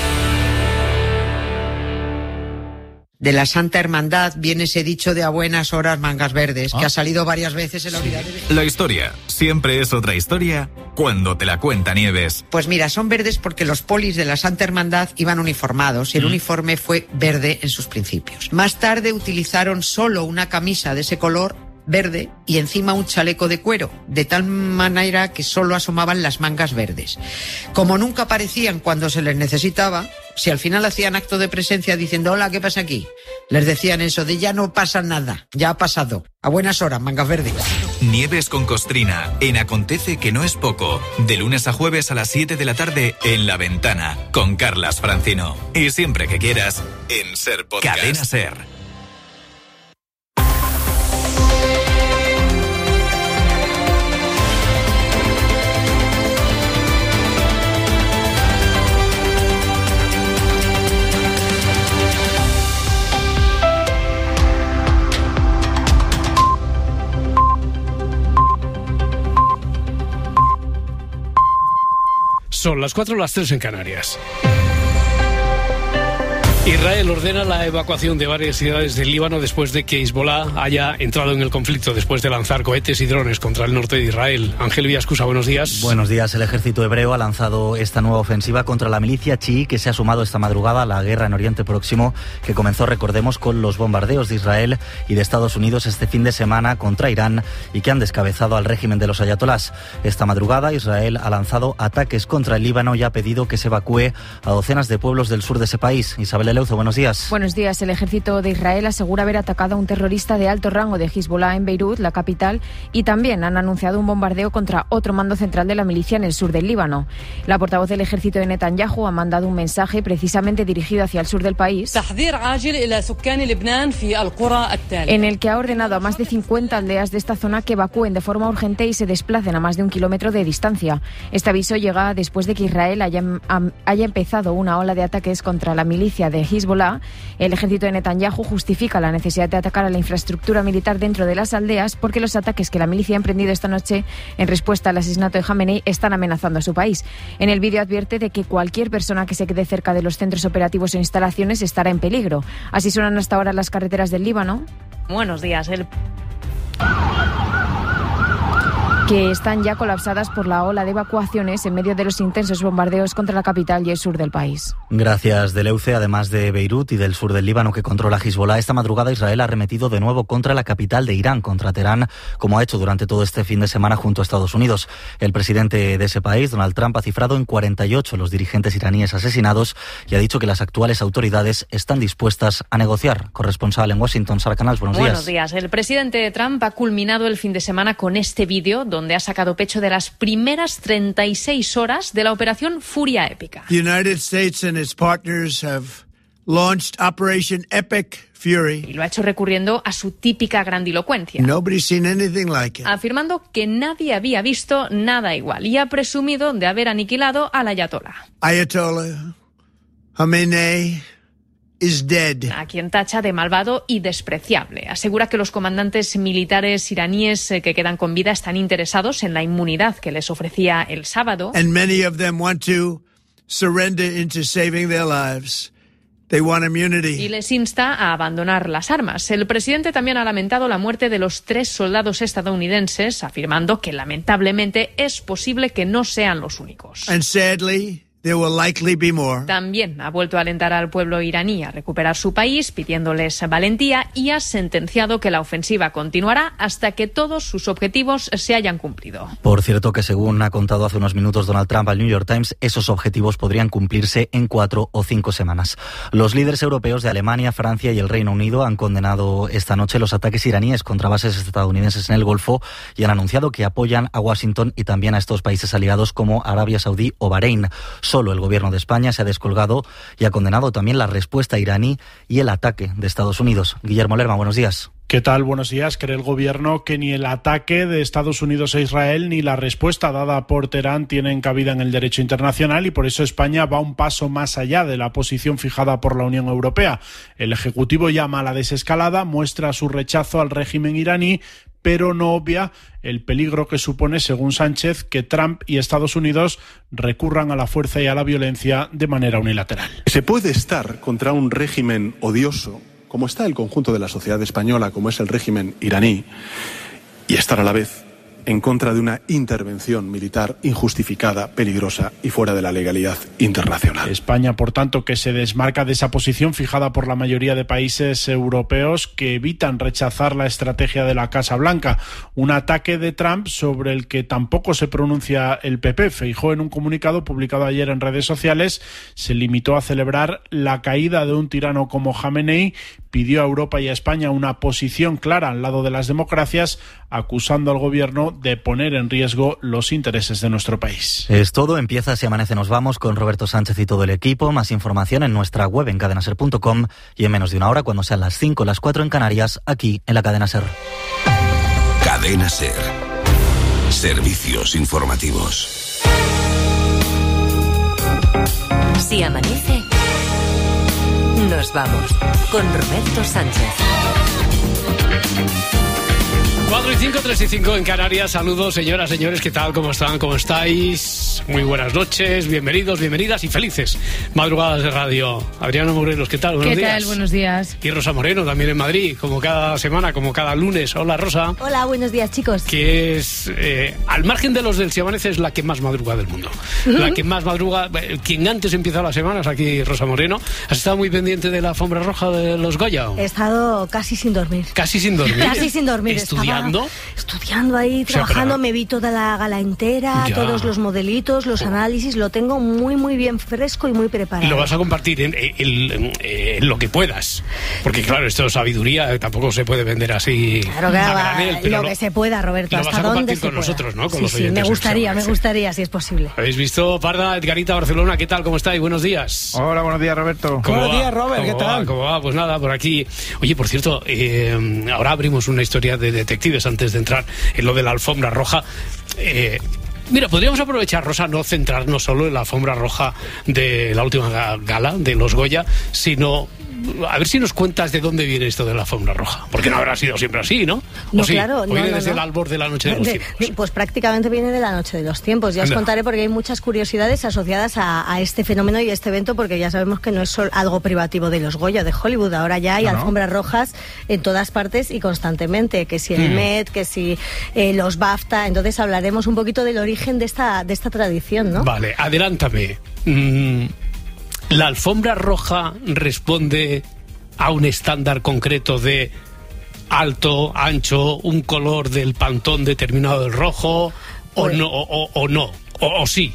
De la Santa Hermandad viene ese dicho de a buenas horas mangas verdes, que ha salido varias veces en la unidad de...
La historia siempre es otra historia cuando te la cuenta Nieves.
Pues mira, son verdes porque los polis de la Santa Hermandad iban uniformados y el uniforme fue verde en sus principios. Más tarde utilizaron solo una camisa de ese color verde y encima un chaleco de cuero, de tal manera que solo asomaban las mangas verdes. Como nunca aparecían cuando se les necesitaba, si al final hacían acto de presencia diciendo hola, ¿qué pasa aquí?, les decían eso de ya no pasa nada, ya ha pasado. A buenas horas, mangas verdes.
Nieves con Costrina, en Acontece que no es poco, de lunes a jueves a las 7 de la tarde en La Ventana, con Carlas Francino. Y siempre que quieras, en SER Podcast. Cadena SER.
Son las 4, las 3 en Canarias. Israel ordena la evacuación de varias ciudades del Líbano después de que Hezbollah haya entrado en el conflicto después de lanzar cohetes y drones contra el norte de Israel. Ángel Villascusa, buenos días.
Buenos días. El ejército hebreo ha lanzado esta nueva ofensiva contra la milicia chií que se ha sumado esta madrugada a la guerra en Oriente Próximo, que comenzó, recordemos, con los bombardeos de Israel y de Estados Unidos este fin de semana contra Irán y que han descabezado al régimen de los ayatolás. Esta madrugada Israel ha lanzado ataques contra el Líbano y ha pedido que se evacúe a docenas de pueblos del sur de ese país. Isabel Eleuzo, buenos días.
Buenos días. El ejército de Israel asegura haber atacado a un terrorista de alto rango de Hezbollah en Beirut, la capital, y también han anunciado un bombardeo contra otro mando central de la milicia en el sur del Líbano. La portavoz del ejército de Netanyahu ha mandado un mensaje precisamente dirigido hacia el sur del país, en el que ha ordenado a más de 50 aldeas de esta zona que evacúen de forma urgente y se desplacen a más de 1 kilómetro de distancia. Este aviso llega después de que Israel haya empezado una ola de ataques contra la milicia de Hezbollah. El ejército de Netanyahu justifica la necesidad de atacar a la infraestructura militar dentro de las aldeas porque los ataques que la milicia ha emprendido esta noche en respuesta al asesinato de Jamenei están amenazando a su país. En el vídeo advierte de que cualquier persona que se quede cerca de los centros operativos o instalaciones estará en peligro. Así suenan hasta ahora las carreteras del Líbano.
Buenos días.
Que están ya colapsadas por la ola de evacuaciones en medio de los intensos bombardeos contra la capital y el sur del país.
Gracias, Deleuce. Además de Beirut y del sur del Líbano que controla Hezbollah, esta madrugada Israel ha arremetido de nuevo contra la capital de Irán, contra Teherán, como ha hecho durante todo este fin de semana junto a Estados Unidos. El presidente de ese país, Donald Trump, ha cifrado en 48 los dirigentes iraníes asesinados y ha dicho que las actuales autoridades están dispuestas a negociar. Corresponsal en Washington, Sara Canals, buenos días.
Buenos días. El presidente Trump ha culminado el fin de semana con este vídeo donde ha sacado pecho de las primeras 36 horas de la operación Furia Épica.
The United States and its partners have launched Operation Epic Fury.
Y lo ha hecho recurriendo a su típica grandilocuencia.
Nobody's seen anything like it.
Afirmando que nadie había visto nada igual y ha presumido de haber aniquilado al ayatolá.
Ayatollah Khamenei is dead.
A quien tacha de malvado y despreciable. Asegura que los comandantes militares iraníes que quedan con vida están interesados en la inmunidad que les ofrecía el sábado.
And many of them want to surrender into saving their lives. They want immunity.
Y les insta a abandonar las armas. El presidente también ha lamentado la muerte de los 3 soldados estadounidenses, afirmando que lamentablemente es posible que no sean los únicos.
And sadly, there will likely be more.
También ha vuelto a alentar al pueblo iraní a recuperar su país, pidiéndoles valentía, y ha sentenciado que la ofensiva continuará hasta que todos sus objetivos se hayan cumplido.
Por cierto, que según ha contado hace unos minutos Donald Trump al New York Times, esos objetivos podrían cumplirse en 4 o 5 semanas. Los líderes europeos de Alemania, Francia y el Reino Unido han condenado esta noche los ataques iraníes contra bases estadounidenses en el Golfo y han anunciado que apoyan a Washington y también a estos países aliados como Arabia Saudí o Bahrein. Solo el gobierno de España se ha descolgado y ha condenado también la respuesta iraní y el ataque de Estados Unidos. Guillermo Lerma, buenos días.
¿Qué tal? Buenos días. Cree el gobierno que ni el ataque de Estados Unidos a Israel ni la respuesta dada por Teherán tienen cabida en el derecho internacional y por eso España va un paso más allá de la posición fijada por la Unión Europea. El Ejecutivo llama a la desescalada, muestra su rechazo al régimen iraní, pero no obvia el peligro que supone, según Sánchez, que Trump y Estados Unidos recurran a la fuerza y a la violencia de manera unilateral.
Se puede estar contra un régimen odioso, como está el conjunto de la sociedad española, como es el régimen iraní, y estar a la vez en contra de una intervención militar injustificada, peligrosa y fuera de la legalidad internacional.
España, por tanto, que se desmarca de esa posición fijada por la mayoría de países europeos que evitan rechazar la estrategia de la Casa Blanca. Un ataque de Trump sobre el que tampoco se pronuncia el PP. Feijóo, en un comunicado publicado ayer en redes sociales, se limitó a celebrar la caída de un tirano como Jamenei, pidió a Europa y a España una posición clara al lado de las democracias, acusando al gobierno de poner en riesgo los intereses de nuestro país.
Es todo, empieza Si Amanece Nos Vamos con Roberto Sánchez y todo el equipo. Más información en nuestra web en cadenaser.com y en menos de una hora, cuando sean las 5 o las 4 en Canarias, aquí en la Cadena Ser.
Cadena Ser. Servicios informativos.
Si amanece, nos vamos con Roberto Sánchez.
4 y 5, 3 y 5 en Canarias. Saludos, señoras, señores, ¿qué tal? ¿Cómo están? ¿Cómo estáis? Muy buenas noches, bienvenidos, bienvenidas y felices madrugadas de radio. Adriana Morelos, ¿qué tal? Buenos días.
¿Qué tal? Buenos días.
Y Rosa Moreno, también en Madrid, como cada semana, como cada lunes. Hola, Rosa.
Hola, buenos días, chicos.
Que es, al margen de los del Si Amanece, es la que más madruga del mundo. La que más madruga, quien antes empieza las semanas, aquí Rosa Moreno. ¿Has estado muy pendiente de la alfombra roja de los Goya?
He estado casi sin dormir.
¿Casi sin dormir?
Casi sin dormir.
¿Estudiando?
Estudiando ahí, trabajando, me vi toda la gala entera, ya. Todos los modelitos, los análisis, lo tengo muy, muy bien fresco y muy preparado.
Y lo vas a compartir en lo que puedas, porque claro, esto es sabiduría, tampoco se puede vender así.
Claro, granel, pero lo que se pueda, Roberto,
lo vas
hasta
a compartir
dónde
con nosotros, ¿no? Con los
sí,
oyentes.
me gustaría, si es posible.
¿Habéis visto, Parda, Edgarita, Barcelona? ¿Qué tal? ¿Cómo estáis? Buenos días.
Hola, buenos días, Roberto.
Buenos días, Robert, ¿qué tal? ¿Cómo va? Pues nada, por aquí. Oye, por cierto, ahora abrimos una historia de detectives antes de entrar en lo de la alfombra roja. Mira, podríamos aprovechar, Rosa, no centrarnos solo en la alfombra roja de la última gala de los Goya, sino a ver si nos cuentas de dónde viene esto de la alfombra roja. Porque no habrá sido siempre así, ¿no?
No,
sí?
claro.
¿O viene desde el albor de la noche de los tiempos?
Pues prácticamente viene de la noche de los tiempos. Ya os contaré porque hay muchas curiosidades asociadas a este fenómeno y este evento, porque ya sabemos que no es solo algo privativo de los Goya, de Hollywood. Ahora ya hay alfombras rojas en todas partes y constantemente. Que si el Met, que si los BAFTA. Entonces hablaremos un poquito del origen de esta tradición, ¿no?
Vale, adelántame. ¿La alfombra roja responde a un estándar concreto de alto, ancho, un color del pantón determinado del rojo, pues, o no? ¿O sí?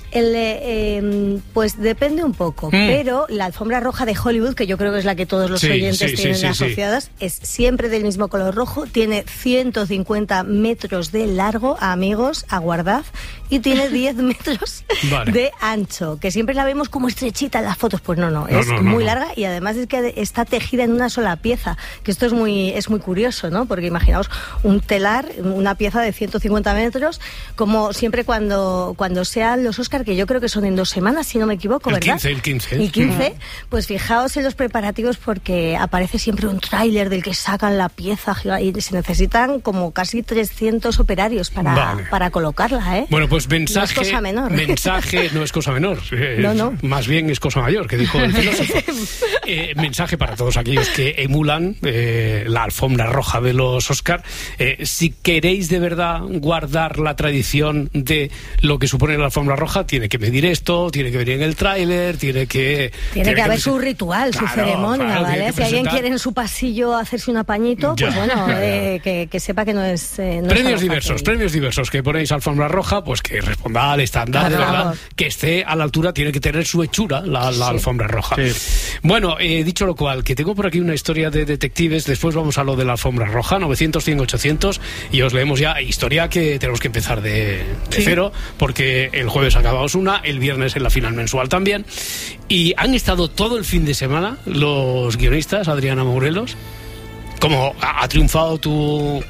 Pues depende un poco, pero la alfombra roja de Hollywood, que yo creo que es la que todos los oyentes tienen asociadas, es siempre del mismo color rojo, tiene 150 metros de largo, amigos, aguardad, y tiene 10 metros de ancho, que siempre la vemos como estrechita en las fotos. Pues no, es muy larga, y además es que está tejida en una sola pieza, que esto es muy curioso, ¿no? Porque imaginaos un telar, una pieza de 150 metros, como siempre cuando sean los Oscar, que yo creo que son en 2 semanas, si no me equivoco, ¿verdad?
El 15.
El 15, pues fijaos en los preparativos, porque aparece siempre un tráiler del que sacan la pieza y se necesitan como casi 300 operarios para colocarla, ¿eh?
Bueno, pues mensaje...
No es cosa menor.
Mensaje no es cosa menor.
No.
Más bien es cosa mayor, que dijo el filósofo. Mensaje para todos aquellos que emulan la alfombra roja de los Oscar. Si queréis de verdad guardar la tradición de lo que supone la alfombra roja, tiene que medir esto, tiene que venir en el tráiler, tiene que haber
su ritual, su ceremonia, ¿vale? Si alguien quiere en su pasillo hacerse un apañito, pues bueno, que sepa que no es...
premios diversos, que ponéis alfombra roja, pues que responda al estándar, de verdad, que esté a la altura, tiene que tener su hechura la alfombra roja. Sí. Bueno, dicho lo cual, que tengo por aquí una historia de detectives, después vamos a lo de la alfombra roja, 900, 100, 800, y os leemos ya historia que tenemos que empezar de cero, porque el jueves acabamos una, el viernes en la final mensual también, y han estado todo el fin de semana los guionistas, Adriana Morelos, como ha triunfado tu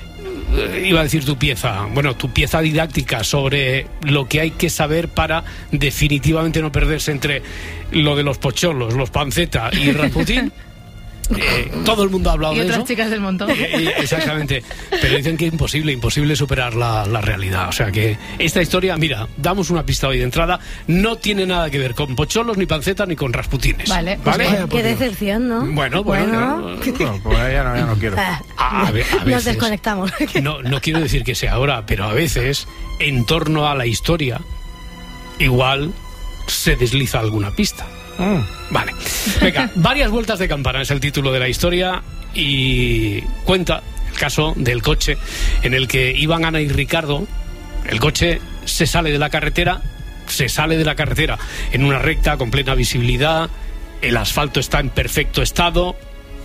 pieza didáctica sobre lo que hay que saber para definitivamente no perderse entre lo de los pocholos, los panceta y Rasputín. Todo el mundo ha hablado de eso.
Y otras chicas del montón.
Exactamente. Pero dicen que es imposible superar la realidad. O sea que esta historia, mira, damos una pista hoy de entrada, no tiene nada que ver con pocholos, ni pancetas, ni con Rasputines.
Vale. Qué decepción, ¿no?
Bueno.
Pues ya no quiero.
A veces,
nos desconectamos.
No quiero decir que sea ahora, pero a veces, en torno a la historia, igual se desliza alguna pista. Vale. Venga, varias vueltas de campana es el título de la historia y cuenta el caso del coche en el que iban Ana y Ricardo. El coche se sale de la carretera en una recta con plena visibilidad, el asfalto está en perfecto estado,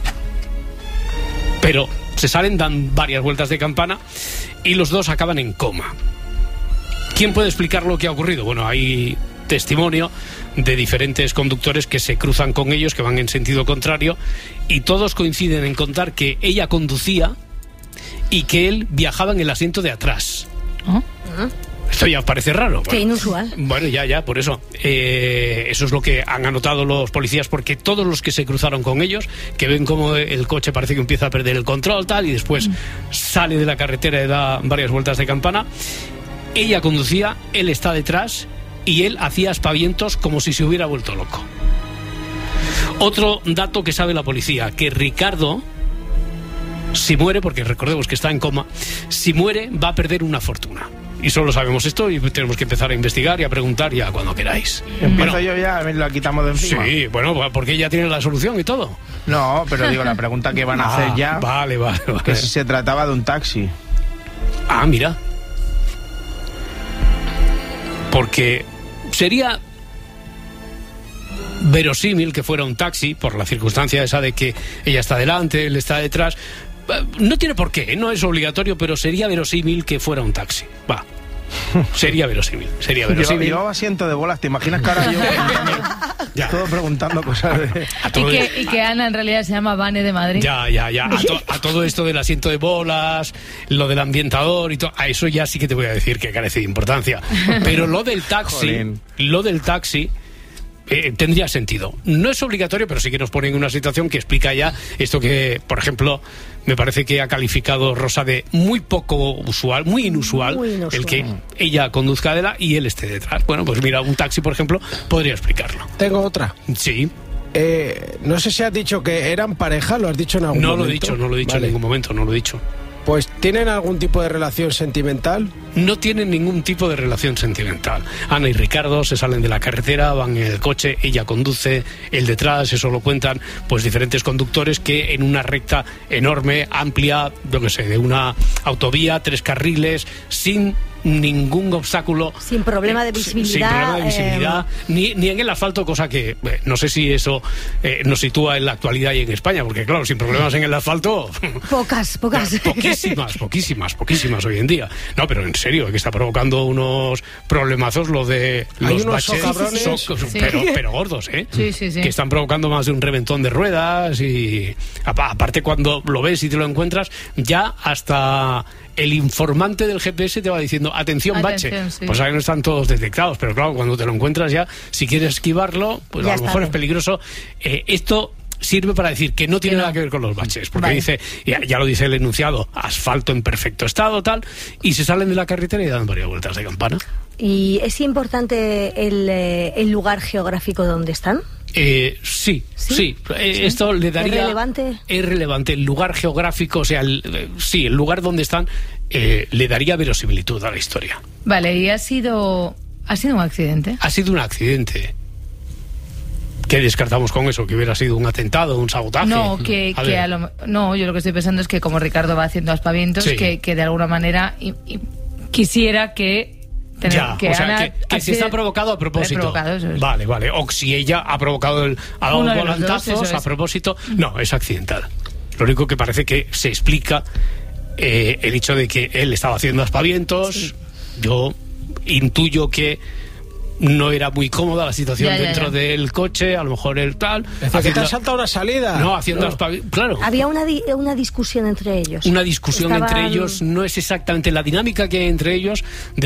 pero se salen, dan varias vueltas de campana y los dos acaban en coma. ¿Quién puede explicar lo que ha ocurrido? Bueno, hay testimonio de diferentes conductores que se cruzan con ellos, que van en sentido contrario, y todos coinciden en contar que ella conducía y que él viajaba en el asiento de atrás. Esto ya parece raro.
Qué inusual.
Bueno, ya, por eso. Eso es lo que han anotado los policías, porque todos los que se cruzaron con ellos, que ven cómo el coche parece que empieza a perder el control, tal, y después sale de la carretera y da varias vueltas de campana. Ella conducía, él está detrás, y él hacía aspavientos como si se hubiera vuelto loco. Otro dato que sabe la policía, que Ricardo, si muere, porque recordemos que está en coma, si muere va a perder una fortuna. Y solo sabemos esto y tenemos que empezar a investigar y a preguntar ya cuando queráis.
Empiezo yo ya, me la quitamos de encima.
Sí, bueno, porque ella tiene la solución y todo.
No, pero digo, la pregunta que van a hacer ya...
Vale.
Que si se trataba de un taxi.
Mira. Porque sería verosímil que fuera un taxi, por la circunstancia esa de que ella está delante, él está detrás. No tiene por qué, no es obligatorio, pero sería verosímil que fuera un taxi. Sería verosímil.
Llevaba asiento de bolas, ¿te imaginas que ahora yo todo preguntando cosas de...
Y que Ana en realidad se llama Vane de Madrid.
Ya. A todo esto del asiento de bolas, lo del ambientador y todo, a eso ya sí que te voy a decir que carece de importancia. Pero lo del taxi tendría sentido. No es obligatorio, pero sí que nos pone en una situación que explica ya esto que, por ejemplo, me parece que ha calificado Rosa de muy poco usual, muy inusual, el que ella conduzca de y él esté detrás. Bueno, pues mira, un taxi, por ejemplo, podría explicarlo.
Tengo otra.
Sí.
No sé si has dicho que eran pareja, ¿lo has dicho en algún momento?
No lo he dicho en ningún momento, no lo he dicho.
Pues, ¿tienen algún tipo de relación sentimental?
No tienen ningún tipo de relación sentimental. Ana y Ricardo se salen de la carretera, van en el coche, ella conduce, él detrás, eso lo cuentan pues diferentes conductores que en una recta enorme, amplia, de una autovía, 3 carriles, sin ningún obstáculo,
sin problema de visibilidad,
ni en el asfalto, cosa que no sé si eso nos sitúa en la actualidad y en España, porque claro, sin problemas en el asfalto
pocas
poquísimas hoy en día. No, pero en serio, que está provocando unos problemazos lo de los baches, pero gordos,
sí.
Que están provocando más de un reventón de ruedas, y aparte cuando lo ves y te lo encuentras, ya hasta el informante del GPS te va diciendo, atención, bache.
Sí.
Pues ahí no están todos detectados, pero claro, cuando te lo encuentras ya, si quieres esquivarlo, pues
ya
a lo mejor es peligroso. Esto sirve para decir que no tiene nada que ver con los baches, porque dice, ya lo dice el enunciado, asfalto en perfecto estado, tal, y se salen de la carretera y dan varias vueltas de campana.
¿Y es importante el lugar geográfico donde están?
Sí. Esto le daría...
¿Es relevante?
Es relevante. El lugar geográfico, o sea, el lugar donde están, le daría verosimilitud a la historia.
Vale, ¿y ha sido un accidente?
Ha sido un accidente. ¿Qué descartamos con eso? ¿Que hubiera sido un atentado, un sabotaje?
No, no, yo lo que estoy pensando es que como Ricardo va haciendo aspavientos, que de alguna manera quisiera que...
que si está provocado a propósito.
Eso es.
Vale. O si ella ha provocado ha dado volantazos a propósito. No, es accidental. Lo único que parece que se explica el hecho de que él estaba haciendo aspavientos. Sí. Yo intuyo que no era muy cómoda la situación dentro del coche, a lo mejor el tal...
que te ha saltado una salida.
No, haciendo claro.
Había una discusión entre ellos.
Una discusión entre ellos, no es exactamente la dinámica que hay entre ellos.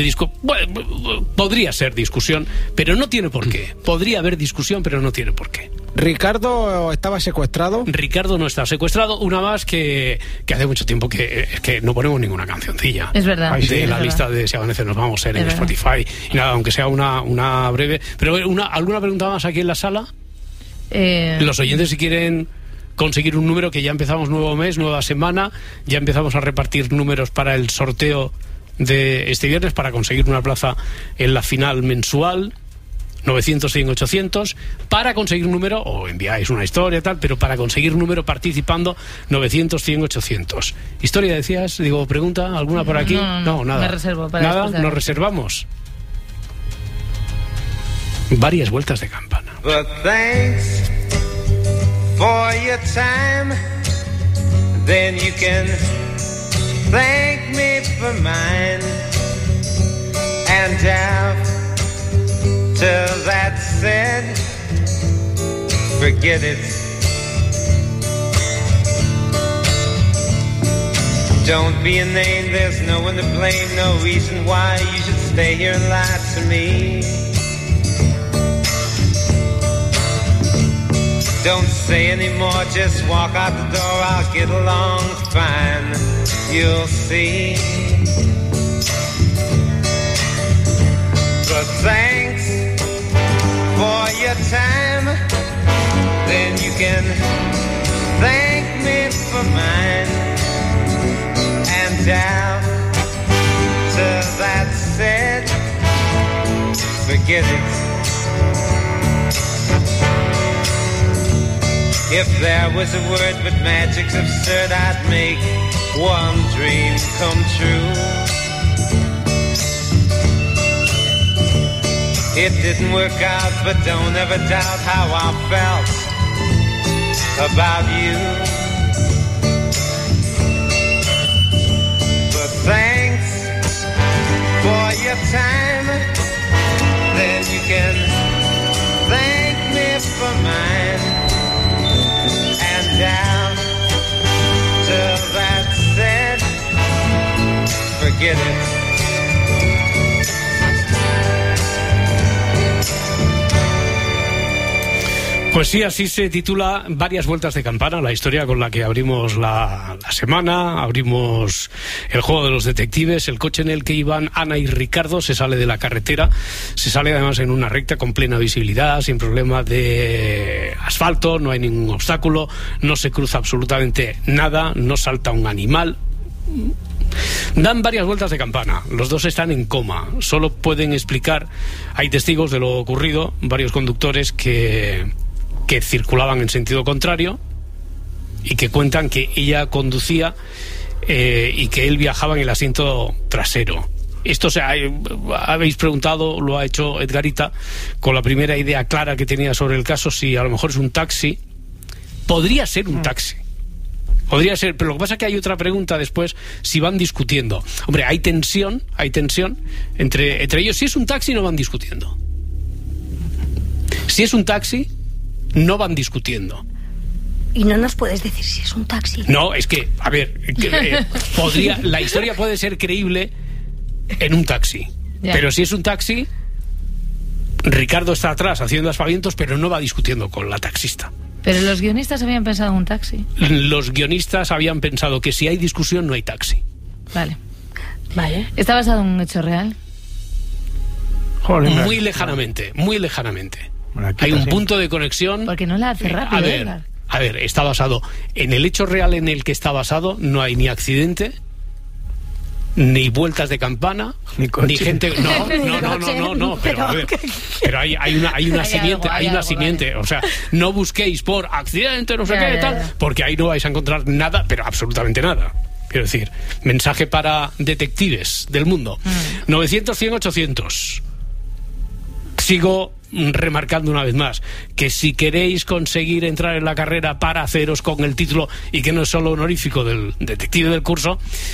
Podría ser discusión, pero no tiene por qué. Podría haber discusión, pero no tiene por qué.
¿Ricardo estaba secuestrado?
Ricardo no está secuestrado. Una más que hace mucho tiempo que no ponemos ninguna cancioncilla.
Es verdad.
De la lista de Si Amanece Nos Vamos en Spotify. Y nada, aunque sea una breve. Pero ¿alguna pregunta más aquí en la sala? Los oyentes, si quieren conseguir un número, que ya empezamos nuevo mes, nueva semana, ya empezamos a repartir números para el sorteo de este viernes para conseguir una plaza en la final mensual. 900, 100, 800, para conseguir un número, o enviáis una historia tal, pero para conseguir un número participando, 900, 100, 800. ¿Historia decías? Digo, pregunta, ¿alguna por aquí? No, nada.
Me reservo para
nada, nos reservamos. Varias vueltas de campana.
But thanks for your time, then you can thank me for mine, and till that said, forget it. Don't be a name, there's no one to blame, no reason why you should stay here and lie to me. Don't say anymore, just walk out the door, I'll get along fine, you'll see. But thanks for your time, then you can thank me for mine, and after that's said, forget it. If there was a word but magic's absurd, I'd make one dream come true. It didn't work out, but don't ever doubt how I felt about you. But thanks for your time, then you can thank me for mine. And down till that's said, forget it.
Pues sí, así se titula Varias vueltas de campana, la historia con la que abrimos la semana, abrimos el juego de los detectives. El coche en el que iban Ana y Ricardo se sale de la carretera, se sale además en una recta con plena visibilidad, sin problema de asfalto, no hay ningún obstáculo, no se cruza absolutamente nada, no salta un animal. Dan varias vueltas de campana, los dos están en coma, solo pueden explicar, hay testigos de lo ocurrido, varios conductores que circulaban en sentido contrario y que cuentan que ella conducía y que él viajaba en el asiento trasero. Esto habéis preguntado, lo ha hecho Edgarita, con la primera idea clara que tenía sobre el caso, si a lo mejor es un taxi. Podría ser un taxi. Podría ser, pero lo que pasa es que hay otra pregunta después, si van discutiendo. Hombre, hay tensión entre ellos. Si es un taxi, no van discutiendo. Si es un taxi, no van discutiendo.
Y no nos puedes decir si es un taxi.
No, es que, a ver, la historia puede ser creíble en un taxi.
Ya.
Pero si es un taxi, Ricardo está atrás haciendo aspavientos, pero no va discutiendo con la taxista.
Pero los guionistas habían pensado en un taxi.
Los guionistas habían pensado que si hay discusión no hay taxi.
Vale. ¿Está basado en un hecho real?
Joder, muy lejanamente. Bueno, hay un punto de conexión.
Porque no la hace rápido.
A ver, está basado en el hecho real en el que está basado. No hay ni accidente, ni vueltas de campana, ni gente. No. Pero hay una simiente. O sea, no busquéis por accidente, no sé qué, tal, porque ahí no vais a encontrar nada, pero absolutamente nada. Quiero decir, mensaje para detectives del mundo. 900, 100, 800. Sigo remarcando una vez más que si queréis conseguir entrar en la carrera para haceros con el título, y que no es solo honorífico, del detective del curso,